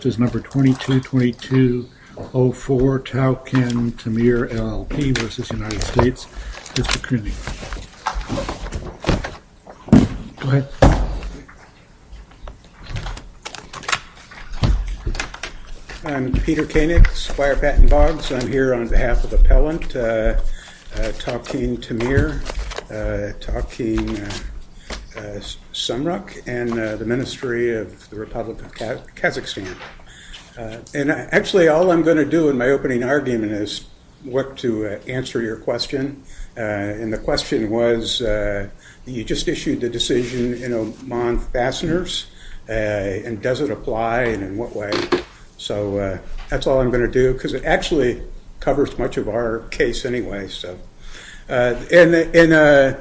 This is number 222204, Tauken Tamir LLP versus United States. Mr. Koenig. Go ahead. I'm Peter Koenig, Squire Patton Boggs. I'm here on behalf of Appellant Tauken Tamir, Tauken Sumruk, and the Ministry of the Republic of Kazakhstan. And actually, all I'm going to do in my opening argument is work to answer your question. And the question was, you just issued the decision in Oman Fasteners, and does it apply, and in what way? So that's all I'm going to do, because it actually covers much of our case anyway. So, in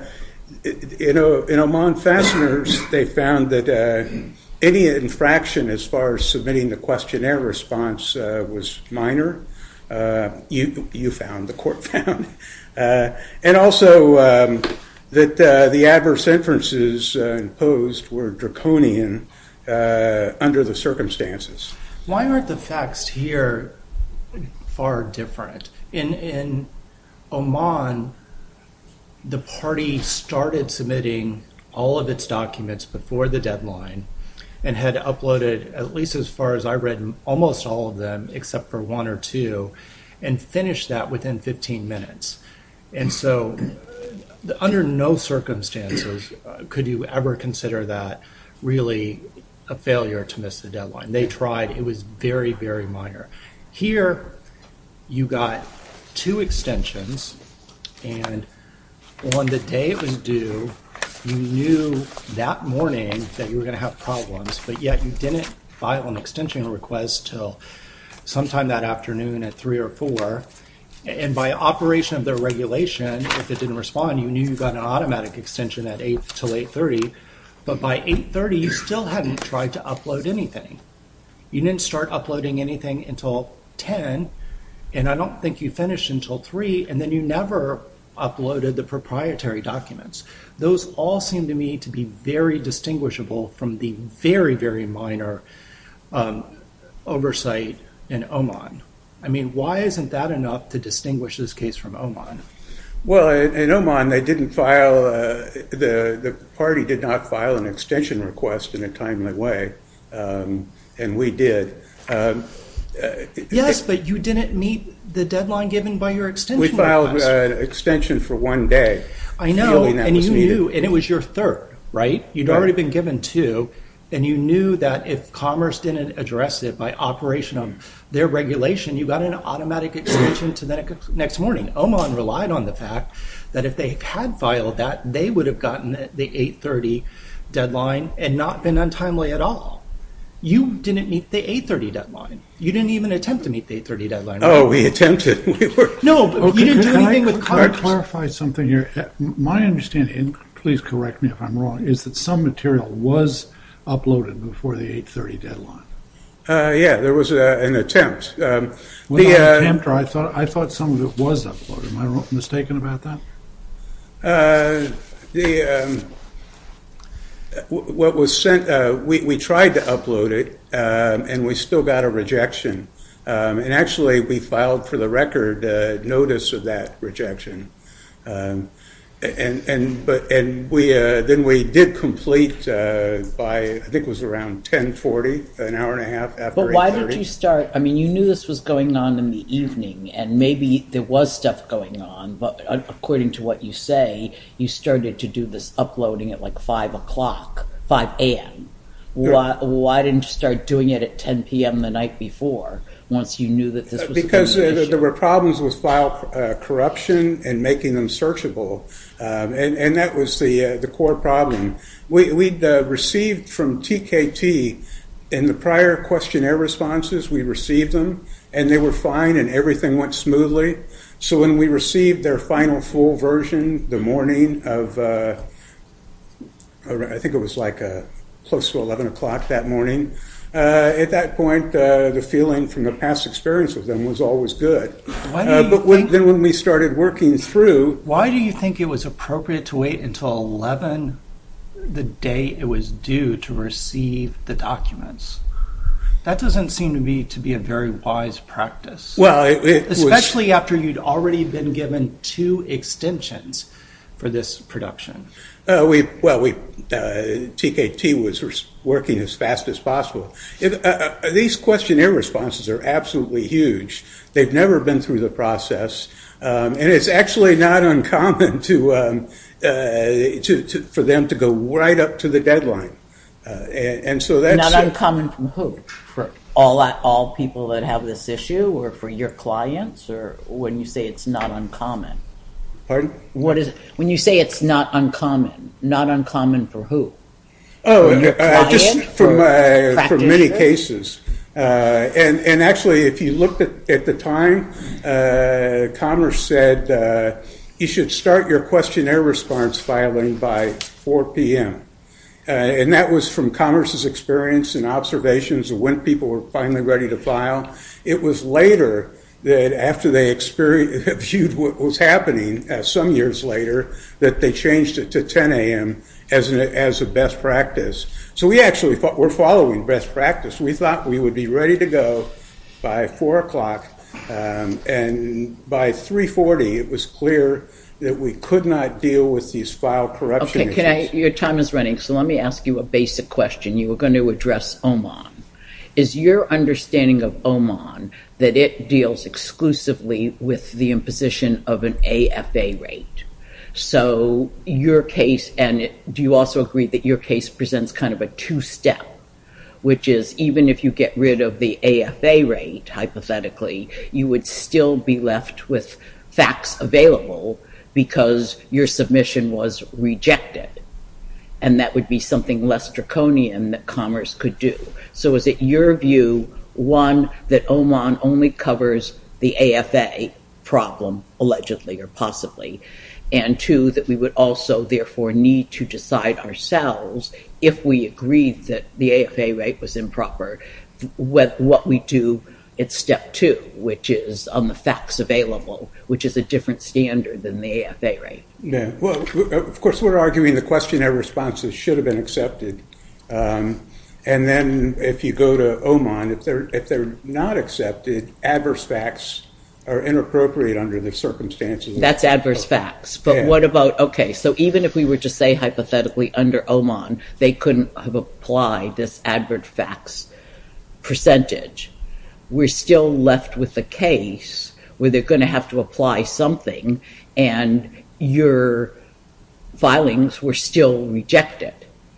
Oman Fasteners, they found that any infraction as far as submitting the questionnaire response was minor. You found, the court found, and also that the adverse inferences imposed were draconian under the circumstances. Why aren't the facts here far different? In Oman, the party started submitting all of its documents before the deadline and had uploaded, at least as far as I read, almost all of them except for one or two, and finished that within 15 minutes. And so under no circumstances could you ever consider that really a failure to miss the deadline. They tried. It was very, very minor. Here, you got two extensions, and on the day it was due, you knew that morning that you were going to have problems, but yet you didn't file an extension request till sometime that afternoon at 3 or 4. And by operation of their regulation, if it didn't respond, you knew you got an automatic extension at 8 till 8:30. But by 8:30, you still hadn't tried to upload anything. You didn't start uploading anything until 10, and I don't think you finished until 3, and then you never uploaded the proprietary documents. Those all seem to me to be very distinguishable from the very, very minor oversight in Oman. I mean, why isn't that enough to distinguish this case from Oman? Well, in Oman, they didn't file, the party did not file an extension request in a timely way, and we did. Yes, but you didn't meet the deadline given by your extension request. We filed an extension for 1 day. I know, and you knew, and it was your third, right? You'd already been given 2, and you knew that if Commerce didn't address it by operation of their regulation, you got an automatic extension to the next morning. Oman relied on the fact that if they had filed that, they would have gotten the 8:30 deadline and not been untimely at all. You didn't meet the 8:30 deadline. You didn't even attempt to meet the 8:30 deadline. Right? Oh, we attempted. No, but you didn't do anything with Commerce. Can I clarify something here? My understanding, and please correct me if I'm wrong, is that some material was uploaded before the 8:30 deadline. Yeah, there was an attempt. Was it an attempt, or I thought some of it was uploaded. Am I mistaken about that? What was sent, we tried to upload it, and we still got a rejection. And actually, we filed for the record notice of that rejection. And we did complete by, I think it was around 10:40, an hour and a half after 8:30. But why did you start? I mean, you knew this was going on in the evening, and maybe there was stuff going on, but according to what you say, you started to do this uploading at like 5 a.m. Why didn't you start doing it at 10 p.m. the night before, once you knew that this was because an issue? there were problems with file corruption and making them searchable, and that was the core problem. We'd received from TKT in the prior questionnaire responses, we received them, and they were fine, and everything went smoothly. So when we received their final full version the morning of, I think it was like close to 11 o'clock that morning, at that point, the feeling from the past experience with them was always good. Then when we started working through... Why do you think it was appropriate to wait until 11 the day it was due to receive the documents? That doesn't seem to be a very wise practice. Well, especially after you'd already been given 2 extensions for this production. TKT was working as fast as possible. These questionnaire responses are absolutely huge. They've never been through the process, and it's actually not uncommon for them to go right up to the deadline. And so that's not uncommon from who? For all people that have this issue, or for your clients, or when you say it's not uncommon? Pardon? What is it? When you say it's not uncommon for who? Just from many cases. And actually, if you looked at the time, Commerce said you should start your questionnaire response filing by 4 p.m. And that was from Commerce's experience and observations of when people were finally ready to file. It was later that after they viewed what was happening, some years later, that they changed it to 10 a.m. as a best practice. So we actually were following best practice. We thought we would be ready to go by 4 o'clock, and by 3:40 it was clear that we could not deal with these file corruption issues. Your time is running, so let me ask you a basic question. You were going to address Oman. Is your understanding of Oman that it deals exclusively with the imposition of an AFA rate? So your case, and do you also agree that your case presents kind of a 2-step, which is even if you get rid of the AFA rate, hypothetically, you would still be left with facts available because your submission was rejected, and that would be something less draconian that Commerce could do. So is it your view, one, that Oman only covers the AFA problem, allegedly or possibly, and 2, that we would also therefore need to decide ourselves, if we agreed that the AFA rate was improper, what we do at step 2, which is on the facts available, which is a different standard than the AFA rate? Yeah. Well, of course, we're arguing the questionnaire responses should have been accepted. And then if you go to Oman, if they're not accepted, adverse facts are inappropriate under the circumstances. That's adverse facts. But what about, so even if we were to say hypothetically under Oman, they couldn't have applied this adverse facts percentage, we're still left with a case where they're going to have to apply something, and your filings were still rejected.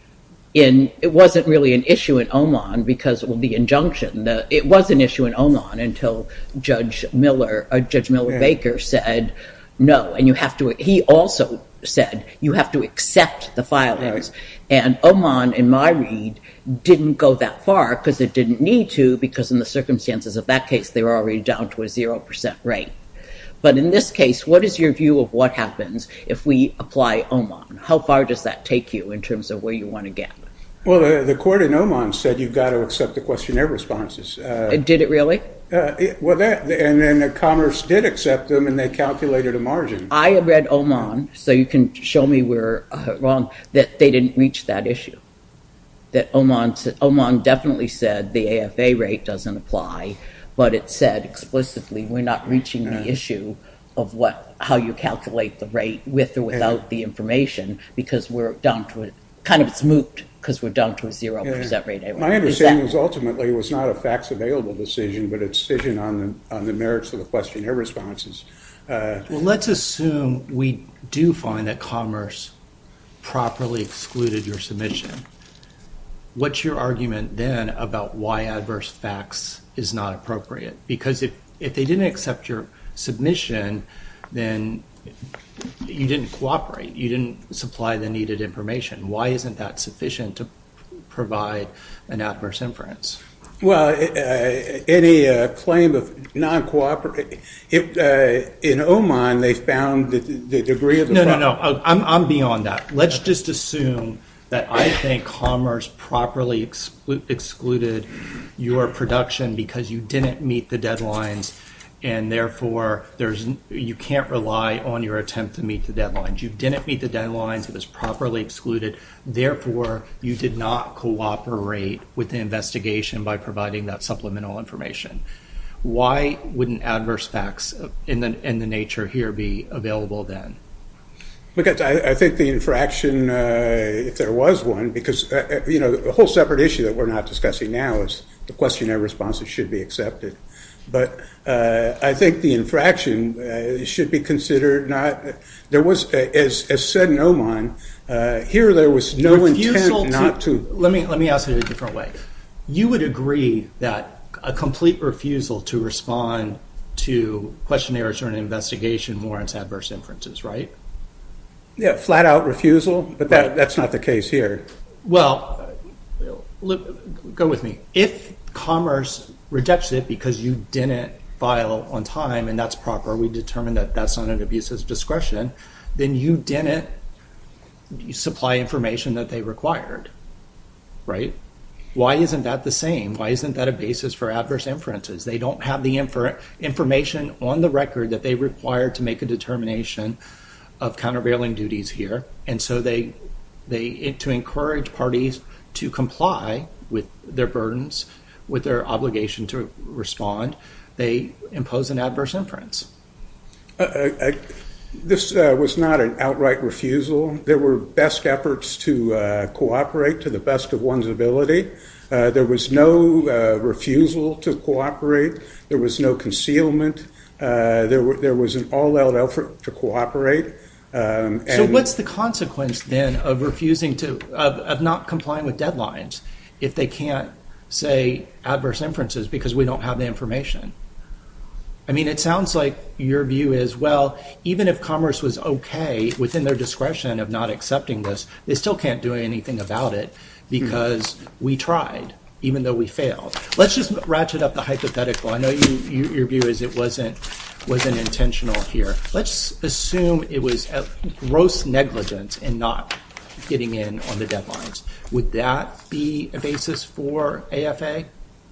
It wasn't really an issue in Oman because, the injunction, it was an issue in Oman until Judge Miller Baker said no, and he also said you have to accept the filings. Right. And Oman, in my read, didn't go that far because it didn't need to, because in the circumstances of that case, they were already down to a 0% rate. But in this case, what is your view of what happens if we apply Oman? How far does that take you in terms of where you want to get? Well, the court in Oman said you've got to accept the questionnaire responses. Did it really? And then Commerce did accept them, and they calculated a margin. I read Oman, so you can show me we're wrong, that they didn't reach that issue. That Oman definitely said the AFA rate doesn't apply, but it said explicitly we're not reaching the issue of how you calculate the rate with or without the information, because we're down to it's moot because we're down to a 0% rate. Anyway. My understanding was ultimately it was not a facts available decision, but a decision on the merits of the questionnaire responses. Well, let's assume we do find that Commerce properly excluded your submission. What's your argument then about why adverse facts is not appropriate? Because if they didn't accept your submission, then you didn't cooperate. You didn't supply the needed information. Why isn't that sufficient to provide an adverse inference? Well, any claim of non-cooperation, in Oman they found that the degree of the No. I'm beyond that. Let's just assume that I think Commerce properly excluded your production because you didn't meet the deadlines and therefore you can't rely on your attempt to meet the deadlines. You didn't meet the deadlines. It was properly excluded. Therefore, you did not cooperate with the investigation by providing that supplemental information. Why wouldn't adverse facts in the nature here be available then? Because I think the infraction, if there was one, because the whole separate issue that we're not discussing now is the questionnaire responses should be accepted. But I think the infraction should be considered not. There was, as said in Oman, here there was no intent not to. Let me ask it a different way. You would agree that a complete refusal to respond to questionnaires or an investigation warrants adverse inferences, right? Yeah, flat out refusal, but that's not the case here. Well, go with me. If Commerce rejects it because you didn't file on time, and that's proper, we determined that that's not an abuse of discretion, then you didn't supply information that they required, right? Why isn't that the same? Why isn't that a basis for adverse inferences? They don't have the information on the record that they require to make a determination of countervailing duties here, and so they to encourage parties to comply with their burdens, with their obligation to respond, they impose an adverse inference. This was not an outright refusal. There were best efforts to cooperate to the best of one's ability. There was no refusal to cooperate. There was no concealment. There was an all-out effort to cooperate. So what's the consequence then of refusing of not complying with deadlines if they can't say adverse inferences because we don't have the information? I mean, it sounds like your view is, well, even if Commerce was okay within their discretion of not accepting this, they still can't do anything about it because we tried, even though we failed. Let's just ratchet up the hypothetical. I know your view is it wasn't intentional here. Let's assume it was gross negligence in not getting in on the deadlines. Would that be a basis for AFA?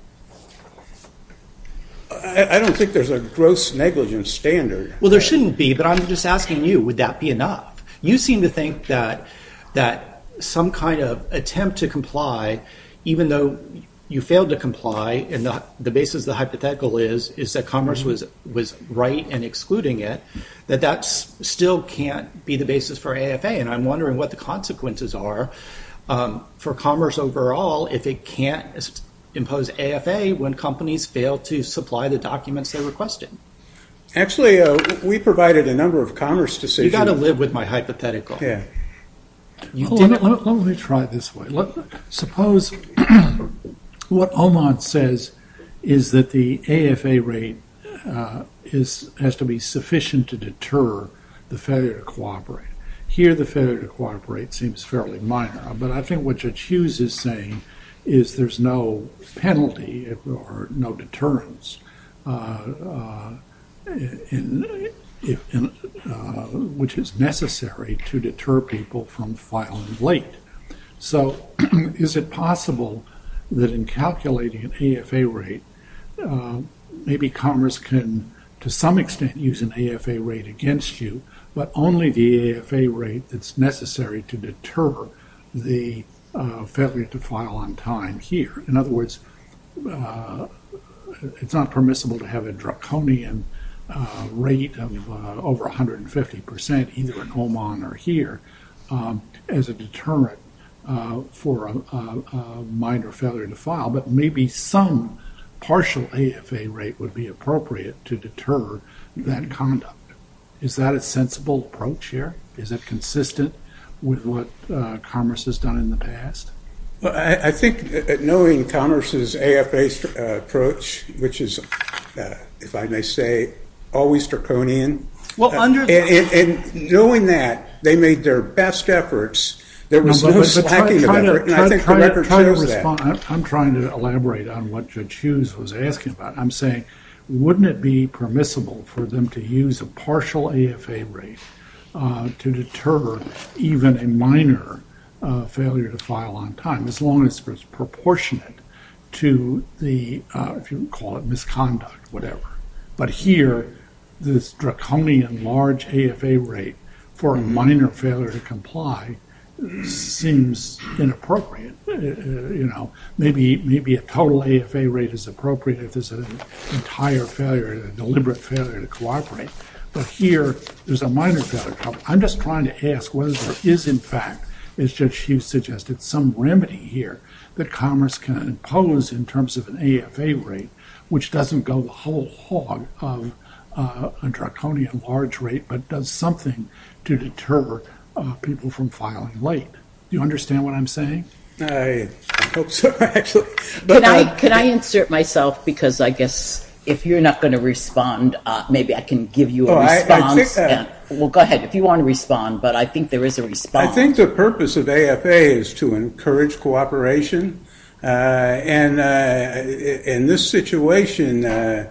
I don't think there's a gross negligence standard. Well, there shouldn't be, but I'm just asking you, would that be enough? You seem to think that some kind of attempt to comply, even though you failed to comply, and the basis of the hypothetical is that Commerce was right in excluding it, that still can't be the basis for AFA. And I'm wondering what the consequences are for Commerce overall if it can't impose AFA when companies fail to supply the documents they requested. Actually, we provided a number of Commerce decisions. You got to live with my hypothetical. Yeah. Let me try it this way. Suppose what Oman says is that the AFA rate has to be sufficient to deter the failure to cooperate. Here, the failure to cooperate seems fairly minor, but I think what Judge Hughes is saying is there's no penalty or no deterrence which is necessary to deter people from filing late. So is it possible that in calculating an AFA rate, maybe Commerce can, to some extent, use an AFA rate against you, but only the AFA rate that's necessary to deter the failure to file on time here? In other words, it's not permissible to have a draconian rate of over 150%, either in Oman or here, as a deterrent for a minor failure to file, but maybe some partial AFA rate would be appropriate to deter that conduct. Is that a sensible approach here? Is it consistent with what Commerce has done in the past? Well, I think knowing Commerce's AFA approach, which is, if I may say, always draconian, and knowing that they made their best efforts, there was no slacking of effort, and I think the record shows that. I'm trying to elaborate on what Judge Hughes was asking about. I'm saying, wouldn't it be permissible for them to use a partial AFA rate to deter even a minor failure to file on time, as long as it's proportionate to the, if you call it misconduct, whatever, But here, this draconian large AFA rate for a minor failure to comply seems inappropriate. Maybe a total AFA rate is appropriate if there's an entire failure, a deliberate failure to cooperate. But here, there's a minor failure. I'm just trying to ask whether there is, in fact, as Judge Hughes suggested, some remedy here that Commerce can impose in terms of an AFA rate, which doesn't go the whole hog of a draconian large rate, but does something to deter people from filing late. Do you understand what I'm saying? I hope so, actually. But can I insert myself, because I guess if you're not going to respond, maybe I can give you a response. Well, go ahead if you want to respond, but I think there is a response. I think the purpose of AFA is to encourage cooperation, and in this situation,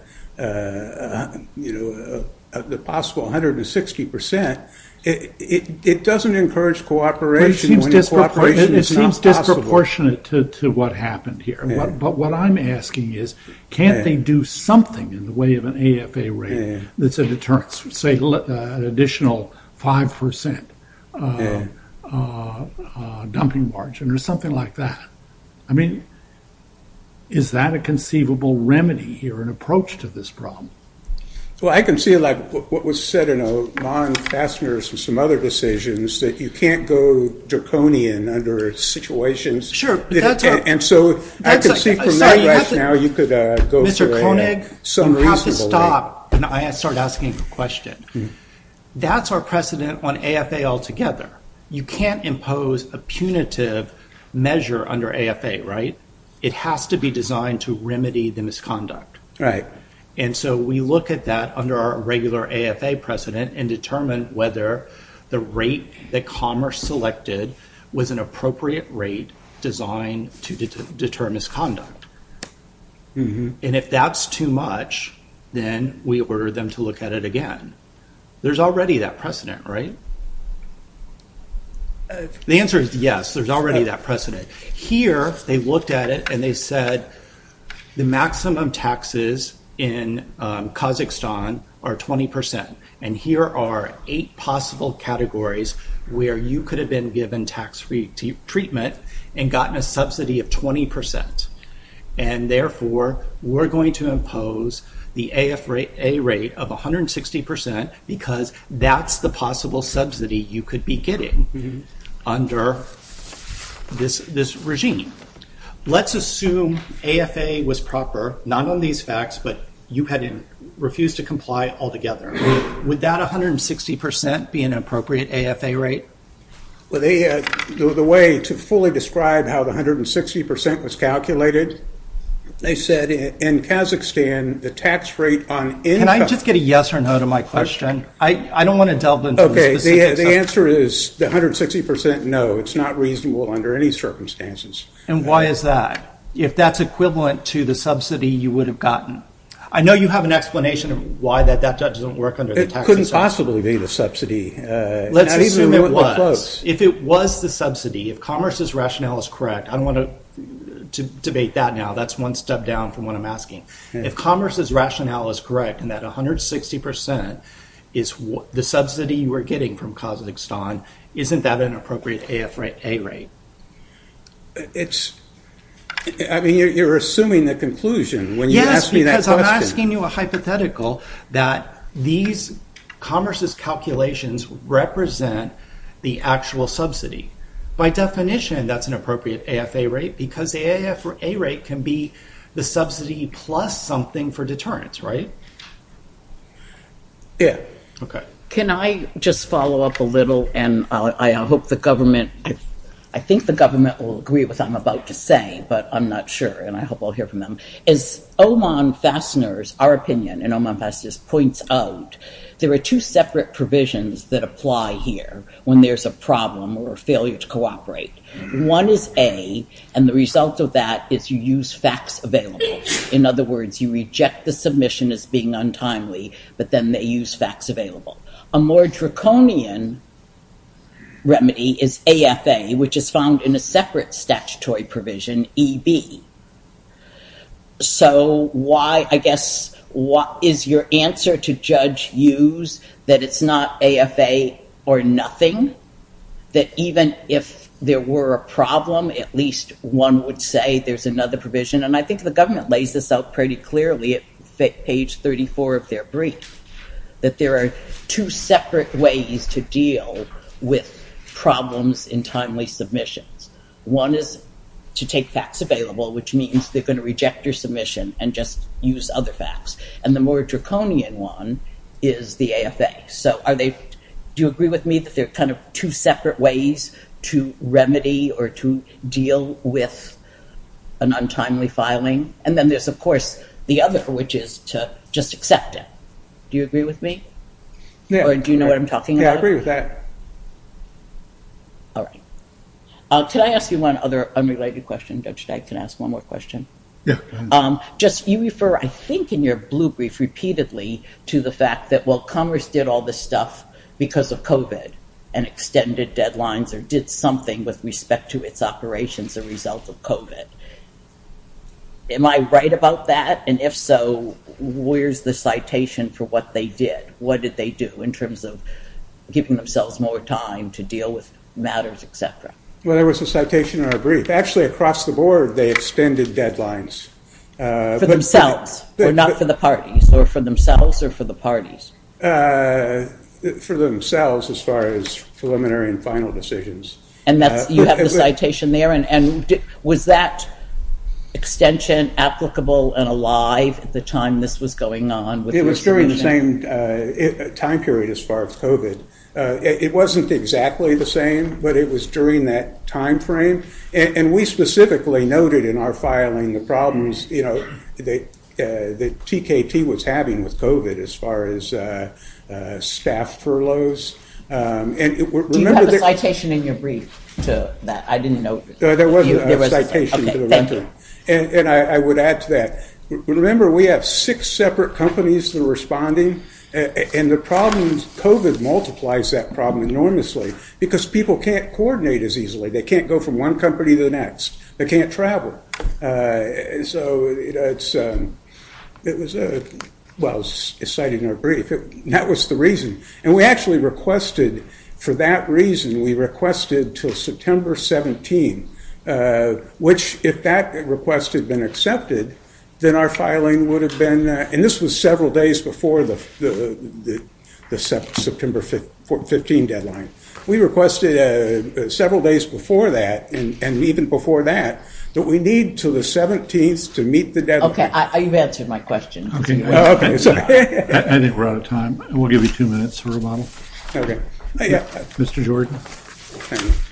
the possible 160%. It doesn't encourage cooperation when cooperation is not possible. It seems disproportionate to what happened here. Yeah. But what I'm asking is, can't they do something in the way of an AFA rate that's a deterrent, say an additional 5% dumping margin or something like that? I mean, is that a conceivable remedy here, an approach to this problem? Well, I can see like what was said in Oman Fasteners and some other decisions, that you can't go draconian under situations. Sure, but and so I can see from that rationale you could go Mr. for Koenig, some you have to reasonable stop, and I start asking a question. Mm-hmm. That's our precedent on AFA altogether. You can't impose a punitive measure under AFA, right? It has to be designed to remedy the misconduct. Right. And so we look at that under our regular AFA precedent and determine whether the rate that Commerce selected was an appropriate rate designed to deter misconduct. Mm-hmm. And if that's too much, then we order them to look at it again. There's already that precedent, right? The answer is yes, there's already that precedent. Here, they looked at it and they said the maximum taxes in Kazakhstan are 20%. And here are 8 possible categories where you could have been given tax-free treatment and gotten a subsidy of 20%. And therefore, we're going to impose the AFA rate of 160% because that's the possible subsidy you could be getting under this regime. Let's assume AFA was proper, not on these facts, but you had refused to comply altogether. Would that 160% be an appropriate AFA rate? Well, the way to fully describe how the 160% was calculated, they said in Kazakhstan, the tax rate on income... Can I just get a yes or no to my question? I don't want to delve into the specifics. The answer is the 160% no. It's not reasonable under any circumstances. And why is that? If that's equivalent to the subsidy you would have gotten. I know you have an explanation of why that doesn't work under the tax system. It couldn't possibly be the subsidy. Let's assume it was. Close. If it was the subsidy, if Commerce's rationale is correct, I don't want to debate that now. That's one step down from what I'm asking. Yeah. If Commerce's rationale is correct and that 160% is the subsidy you were getting from Kazakhstan, isn't that an appropriate AFA rate? You're assuming the conclusion when you ask me that question. Yes, because I'm asking you a hypothetical that these Commerce's calculations represent the actual subsidy. By definition, that's an appropriate AFA rate because the AFA rate can be the subsidy plus something for deterrence, right? Yeah. Okay. Can I just follow up a little? And I hope the government... I think the government will agree with what I'm about to say, but I'm not sure, and I hope I'll hear from them. As Oman Fasteners, our opinion, and Oman Fasteners points out, there are 2 separate provisions that apply here when there's a problem or a failure to cooperate. One is A, and the result of that is you use facts available. In other words, you reject the submission as being untimely, but then they use facts available. A more draconian remedy is AFA, which is found in a separate statutory provision, EB. So why what is your answer to Judge Hughes that it's not AFA or nothing? That even if there were a problem, at least one would say there's another provision. And I think the government lays this out pretty clearly at page 34 of their brief, that there are two separate ways to deal with problems in timely submissions. One is to take facts available, which means they're going to reject your submission and just use other facts. And the more draconian one is the AFA. So do you agree with me that there are kind of two separate ways to remedy or to deal with an untimely filing? And then there's, of course, the other, which is to just accept it. Do you agree with me? Yeah. Or do you know what I'm talking about? Yeah, I agree with that. All right. Can I ask you one other unrelated question? Judge Dyke, can I ask one more question? Yeah. Just you refer, I think, in your blue brief repeatedly to the fact that, well, Commerce did all this stuff because of COVID and extended deadlines or did something with respect to its operations as a result of COVID. Am I right about that? And if so, where's the citation for what they did? What did they do in terms of giving themselves more time to deal with matters, etc.? Well, there was a citation in our brief. Actually, across the board, they extended deadlines. For themselves, or not for the parties, or for themselves or for the parties? For themselves, as far as preliminary and final decisions. And that's you have the citation there, and was that extension applicable and alive at the time this was going on? It was during the same time period as far as COVID. It wasn't exactly the same, but it was during that time frame. And we specifically noted in our filing the problems, that TKT was having with COVID as far as staff furloughs. Do you have a citation in your brief to that? I didn't know. There was a citation to the record. And I would add to that. Remember, we have 6 separate companies that are responding. And the problems, COVID multiplies that problem enormously because people can't coordinate as easily. They can't go from one company to the next. They can't travel. It's cited in our brief. That was the reason. And we actually requested, for that reason, we requested till September 17, which if that request had been accepted, then our filing would have been, and this was several days before the September 15 deadline. We requested several days before that, and even before that we need till the 17th to meet the deadline. Okay, you've answered my question. Okay. Okay, sorry. I think we're out of time. We'll give you 2 minutes for rebuttal. Okay. Mr. Jordan. Thank you.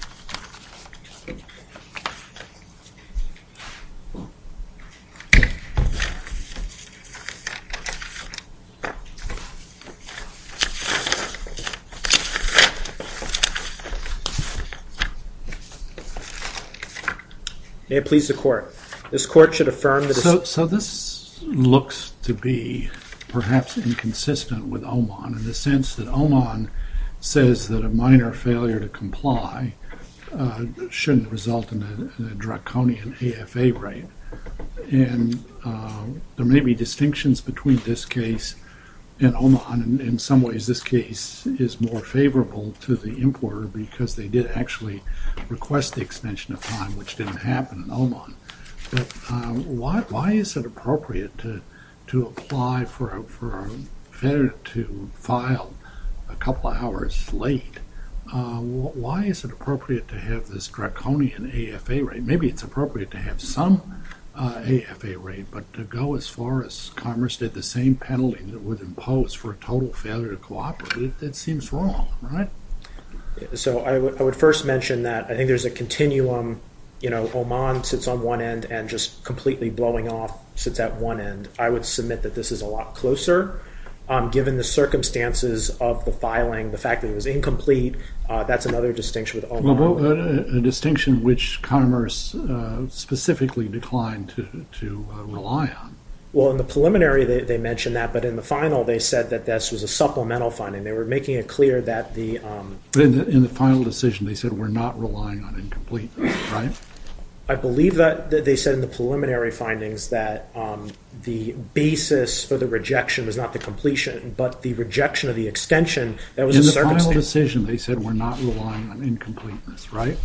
May it please the Court. This Court should affirm the decision. So this looks to be perhaps inconsistent with Oman in the sense that Oman says that a minor failure to comply shouldn't result in a draconian AFA rate. And there may be distinctions between this case and Oman. And in some ways, this case is more favorable to the importer because they did actually request the extension of time, which didn't happen in Oman. But why is it appropriate to apply for a failure to file a couple of hours late? Why is it appropriate to have this draconian AFA rate? Maybe it's appropriate to have some AFA rate, but to go as far as Commerce did the same penalty that would impose for a total failure to cooperate, it seems wrong, right? So I would first mention that I think there's a continuum. Oman sits on one end and just completely blowing off sits at one end. I would submit that this is a lot closer. Given the circumstances of the filing, the fact that it was incomplete, that's another distinction with Oman. Well, a distinction which Commerce specifically declined to rely on. Well, in the preliminary, they mentioned that, but in the final, they said that this was a supplemental finding. They were making it clear that the... But in the final decision, they said we're not relying on incompleteness, right? I believe that they said in the preliminary findings that the basis for the rejection was not the completion, but the rejection of the extension. That was in a the circumstance. final decision. They said we're not relying on incompleteness, right?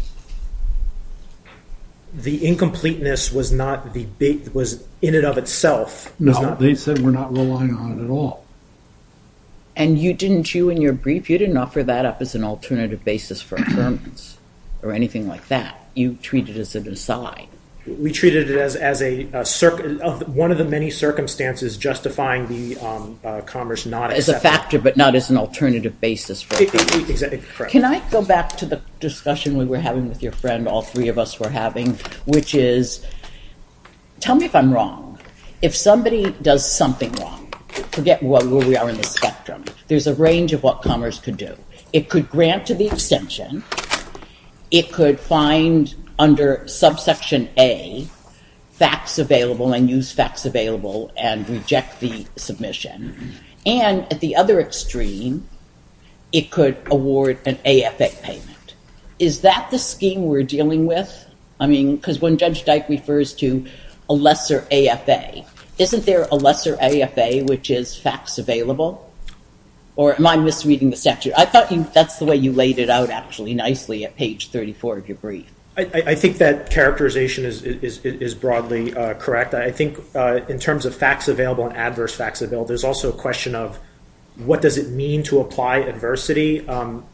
The incompleteness was not was in and of itself. No, they said we're not relying on it at all. And you in your brief, you didn't offer that up as an alternative basis for affirmance or anything like that. You treated it as an aside. We treated it as one of the many circumstances justifying the Commerce not accepting. As a factor, but not as an alternative basis for affirmance. Exactly, correct. Can I go back to the discussion we were having with your friend, all three of us were having, which is, tell me if I'm wrong. If somebody does something wrong, forget where we are in the spectrum, there's a range of what Commerce could do. It could grant to the extension. It could find under subsection A facts available and use facts available and reject the submission. And at the other extreme, it could award an AFA payment. Is that the scheme we're dealing with? I mean, because when Judge Dyke refers to a lesser AFA, isn't there a lesser AFA which is facts available? Or am I misreading the statute? I thought that's the way you laid it out actually nicely at page 34 of your brief. I think that characterization is broadly correct. I think in terms of facts available and adverse facts available, there's also a question of what does it mean to apply adversity. You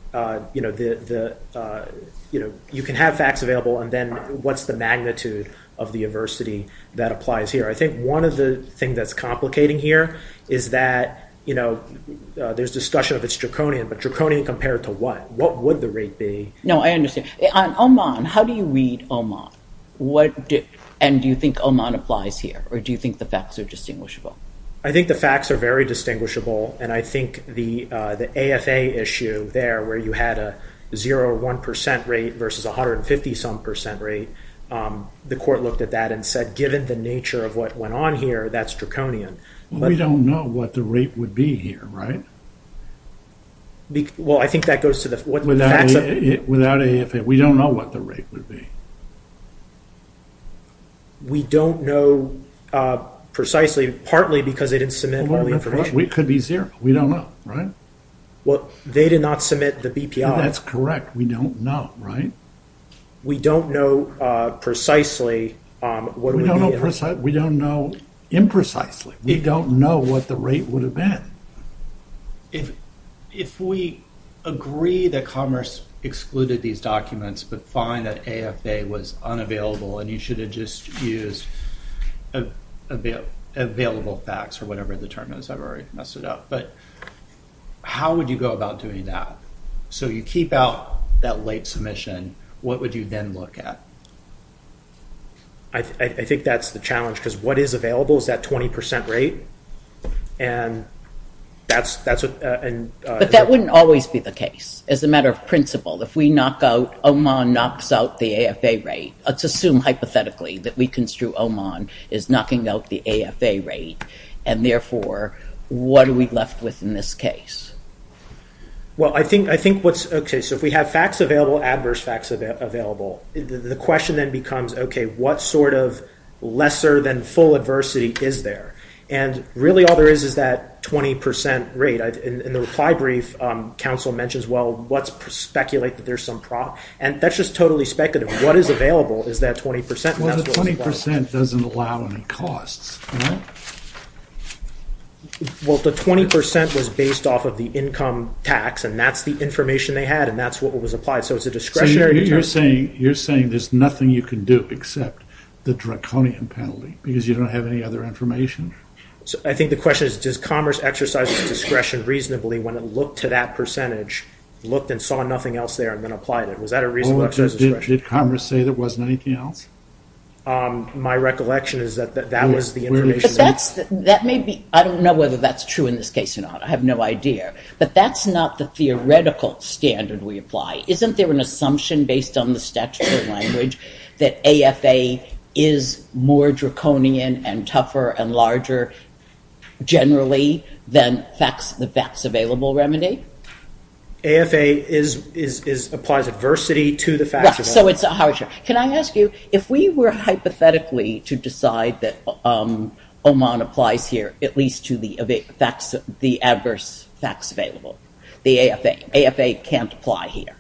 can have facts available, and then what's the magnitude of the adversity that applies here? I think one of the things that's complicating here is that there's discussion of it's draconian, but draconian compared to what? What would the rate be? No, I understand. On Oman, how do you read Oman? And do you think Oman applies here, or do you think the facts are distinguishable? I think the facts are very distinguishable, and I think the AFA issue there, where you had a 0 or 1% rate versus 150-some% rate, the court looked at that and said, given the nature of what went on here, that's draconian. Well, we don't know what the rate would be here, right? Well, I think that goes to without AFA, we don't know what the rate would be. We don't know precisely, partly because they didn't submit all the information. It could be 0. We don't know, right? Well, they did not submit the BPI. That's correct. We don't know, right? We don't know precisely what it would be. We don't know imprecisely. We don't know what the rate would have been. If we agree that Commerce excluded these documents but find that AFA was unavailable and you should have just used available facts or whatever the term is, I've already messed it up, but how would you go about doing that? So you keep out that late submission, what would you then look at? I think that's the challenge, because what is available is that 20% rate, and that's what. But that wouldn't always be the case. As a matter of principle, if Oman knocks out the AFA rate, let's assume hypothetically that we construe Oman is knocking out the AFA rate, and therefore, what are we left with in this case? Well, I think what's okay. So if we have facts available, adverse facts available, the question then becomes, okay, what sort of lesser than full adversity is there? And really, all there is that 20% rate. In the reply brief, counsel mentions, well, let's speculate that there's some and that's just totally speculative. What is available is that 20%. Well, the 20% doesn't allow any costs, right? Well, the 20% was based off of the income tax, and that's the information they had, and that's what was applied. So it's a discretionary. So you're saying there's nothing you can do except the draconian penalty because you don't have any other information? So I think the question is, does Commerce exercise its discretion reasonably when it looked to that percentage, looked and saw nothing else there, and then applied it? Was that a reasonable exercise of discretion? Did Commerce say there wasn't anything else? My recollection is that was the information. But that may be, I don't know whether that's true in this case or not. I have no idea. But that's not the theoretical standard we apply. Isn't there an assumption based on the statutory language that AFA is more draconian and tougher and larger generally than the facts available remedy? AFA applies adversity to the facts. Right, so it's a hardship. Can I ask you, if we were hypothetically to decide that Oman applies here, at least to the adverse facts available, the AFA can't apply here.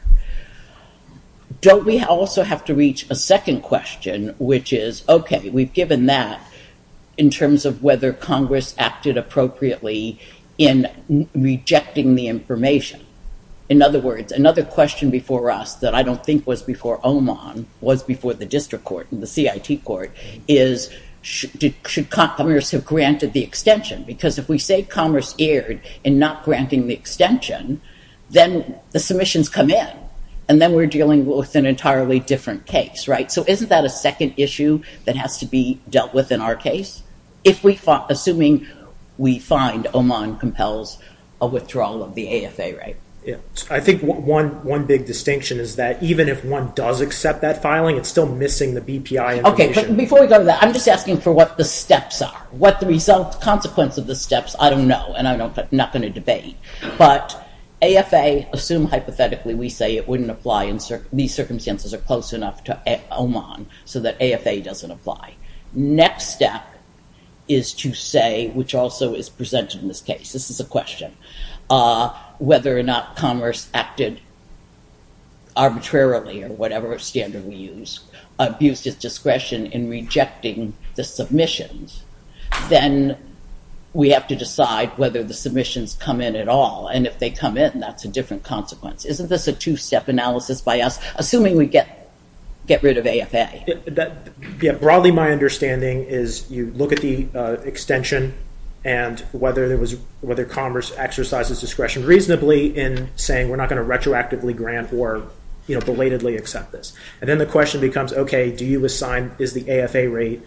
Don't we also have to reach a second question, which is, okay, we've given that in terms of whether Congress acted appropriately in rejecting the information. In other words, another question before us that I don't think was before Oman, was before the district court and the CIT court, is should Commerce have granted the extension? Because if we say Commerce erred in not granting the extension, then the submissions come in, and then we're dealing with an entirely different case, right? So isn't that a second issue that has to be dealt with in our case? If assuming we find Oman compels a withdrawal of the AFA, right? Yeah. I think one big distinction is that even if one does accept that filing, it's still missing the BPI information. Okay, but before we go to that, I'm just asking for what the steps are. What the consequence of the steps, I don't know, and I'm not going to debate. But AFA, assume hypothetically we say it wouldn't apply, and these circumstances are close enough to Oman so that AFA doesn't apply. Next step is to say, which also is presented in this case, this is a question, whether or not Commerce acted arbitrarily, or whatever standard we use, abused its discretion in rejecting the submissions, then we have to decide whether the submissions come in at all. And if they come in, that's a different consequence. Isn't this a two-step analysis by us, assuming we get rid of AFA? Broadly my understanding is you look at the extension and whether Commerce exercises discretion reasonably in saying we're not going to retroactively grant or belatedly accept this. And then the question becomes, okay, do you assign, is the AFA rate,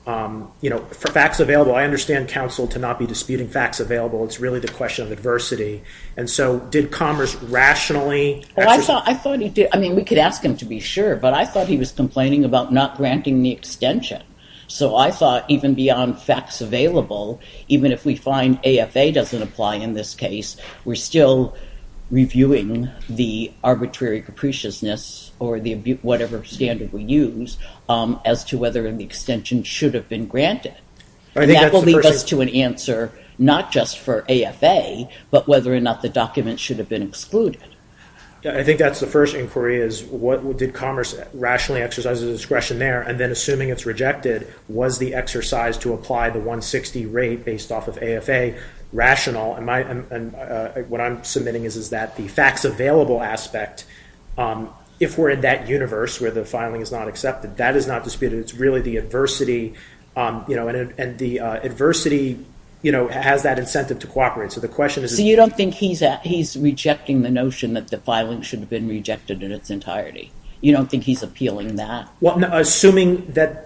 for facts available? I understand counsel to not be disputing facts available. It's really the question of adversity. And so did Commerce rationally I thought he did. I mean, we could ask him to be sure, but I thought he was complaining about not granting the extension. So I thought even beyond facts available, even if we find AFA doesn't apply in this case, we're still reviewing the arbitrary capriciousness or the whatever standard we use as to whether the extension should have been granted. And that will lead us to an answer not just for AFA, but whether or not the document should have been excluded. I think that's the first inquiry, is what did Commerce rationally exercise the discretion there? And then assuming it's rejected, was the exercise to apply the 160 rate based off of AFA rational? And what I'm submitting is that the facts available aspect, if we're in that universe where the filing is not accepted, that is not disputed. It's really the adversity, and the adversity has that incentive to cooperate. So the question is... So you don't think he's rejecting the notion that the filing should have been rejected in its entirety? You don't think he's appealing that? Well, no, assuming that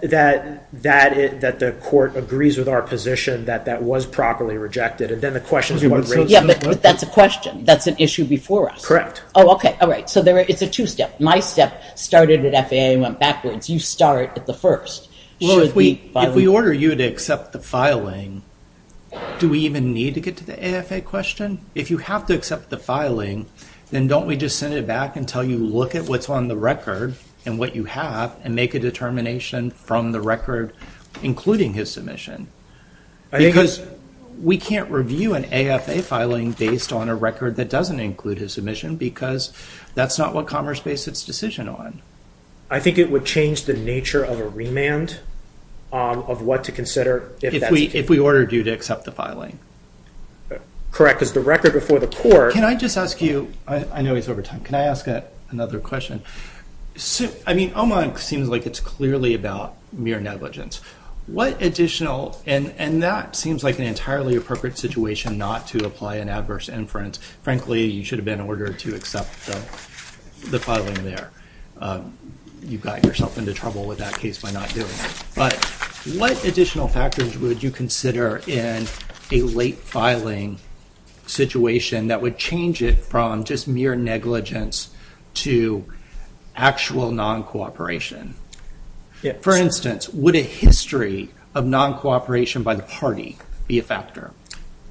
the court agrees with our position that was properly rejected, and then the question is what rate... Yeah, but that's a question. That's an issue before us. Correct. Oh, okay. All right. So it's a two-step. My step started at FAA and went backwards. You start at the first. Well, if we order you to accept the filing, do we even need to get to the AFA question? If you have to accept the filing, then don't we just send it back until you look at what's on the record and what you have and make a determination from the record, including his submission? Because we can't review an AFA filing based on a record that doesn't include his submission, because that's not what Commerce based its decision on. I think it would change the nature of a remand of what to consider if we ordered you to accept the filing. Correct, because the record before the court... Can I just ask you, I know he's over time, can I ask another question? So, I mean, Oman seems like it's clearly about mere negligence. What additional, and that seems like an entirely appropriate situation not to apply an adverse inference. Frankly, you should have been ordered to accept the filing there. You got yourself into trouble with that case by not doing it. But what additional factors would you consider in a late filing situation that would change it from just mere negligence to actual non-cooperation? Yes. For instance, would a history of non-cooperation by the party be a factor?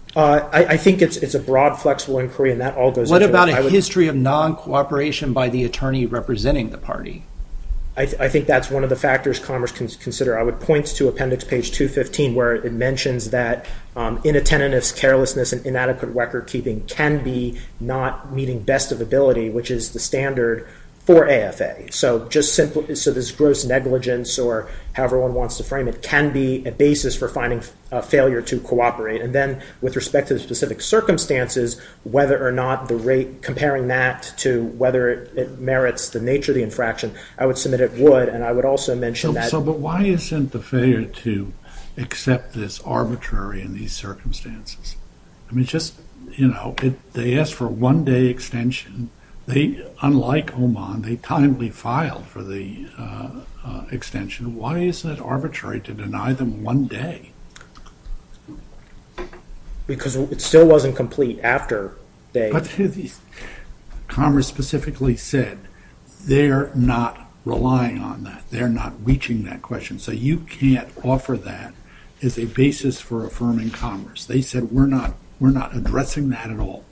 I think it's a broad, flexible inquiry, and that all goes What into about it. a history of non-cooperation by the attorney representing the party? I think that's one of the factors Commerce can consider. I would point to appendix page 215 where it mentions that inattentiveness, carelessness, and inadequate record keeping can be not meeting best of ability, which is the standard for AFA. So just simply, so this gross negligence, or however one wants to frame it, can be a basis for finding a failure to cooperate. And then with respect to the specific circumstances, whether or not the rate, comparing that to whether it merits the nature of the infraction, I would submit it would. And I would also mention that. But why isn't the failure to accept this arbitrary in these circumstances? I mean, they asked for a 1-day extension. They, unlike Oman, they timely filed for the extension. Why isn't it arbitrary to deny them 1 day? Because it still wasn't complete after they... But Commerce specifically said they're not relying on that. They're not reaching that question. So you can't offer that as a basis for affirming Commerce. They said we're not addressing that at all.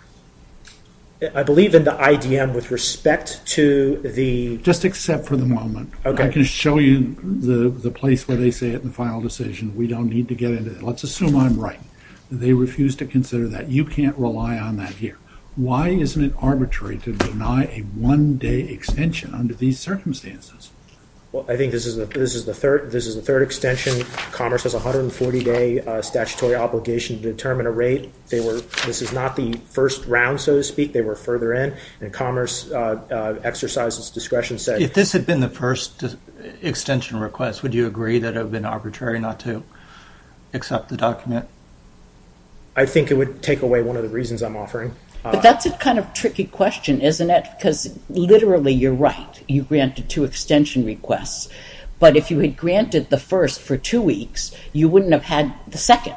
I believe in the IDM with respect to the... Just accept for the moment. Okay. I can show you the place where they say it in the final decision. We don't need to get into it. Let's assume I'm right. They refuse to consider that. You can't rely on that here. Why isn't it arbitrary to deny a 1-day extension under these circumstances? Well, I think this is the third extension. Commerce has a 140-day statutory obligation to determine a rate. This is not the first round, so to speak. They were further in, and Commerce exercised its discretion. Said, if this had been the first extension request, would you agree that it would have been arbitrary not to accept the document? I think it would take away one of the reasons I'm offering. But that's a kind of tricky question, isn't it? Because literally, you're right. You granted 2 extension requests. But if you had granted the first for 2 weeks, you wouldn't have had the second.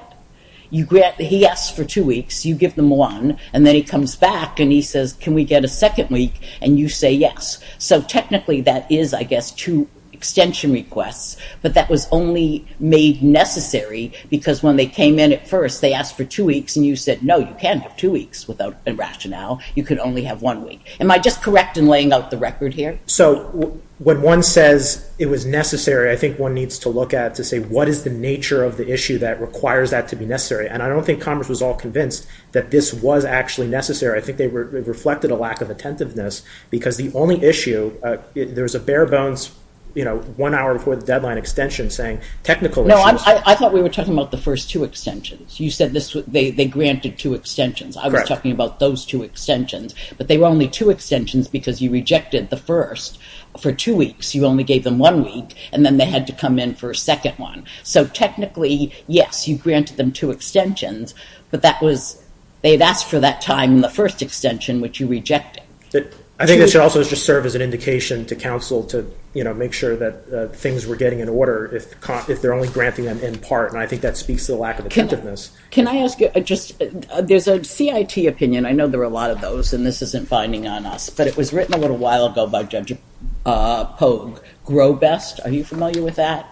He asks for 2 weeks, you give them 1, and then he comes back and he says, can we get a second week? And you say yes. So technically, that is, I guess, 2 extension requests, but that was only made necessary because when they came in at first, they asked for 2 weeks, and you said, no, you can't have 2 weeks without a rationale. You could only have 1 week. Am I just correct in laying out the record here? So when one says it was necessary, I think one needs to look at to say, what is the nature of the issue that requires that to be necessary? And I don't think Commerce was all convinced that this was actually necessary. I think they reflected a lack of attentiveness because the only issue, there was a bare bones 1 hour before the deadline extension saying technical issues. No, I thought we were talking about the first 2 extensions. You said they granted 2 extensions. I was Correct. talking about those 2 extensions, but they were only 2 extensions because you rejected the first for 2 weeks. You only gave them 1 week, and then they had to come in for a second one. So technically, yes, you granted them 2 extensions, but they had asked for that time in the first extension, which you rejected. I think it should also just serve as an indication to counsel to make sure that things were getting in order if they're only granting them in part, and I think that speaks to the lack of attentiveness. Can I ask you there's a CIT opinion. I know there are a lot of those, and this isn't binding on us, but it was written a little while ago by Judge Pogue. Grow Best. Are you familiar with that?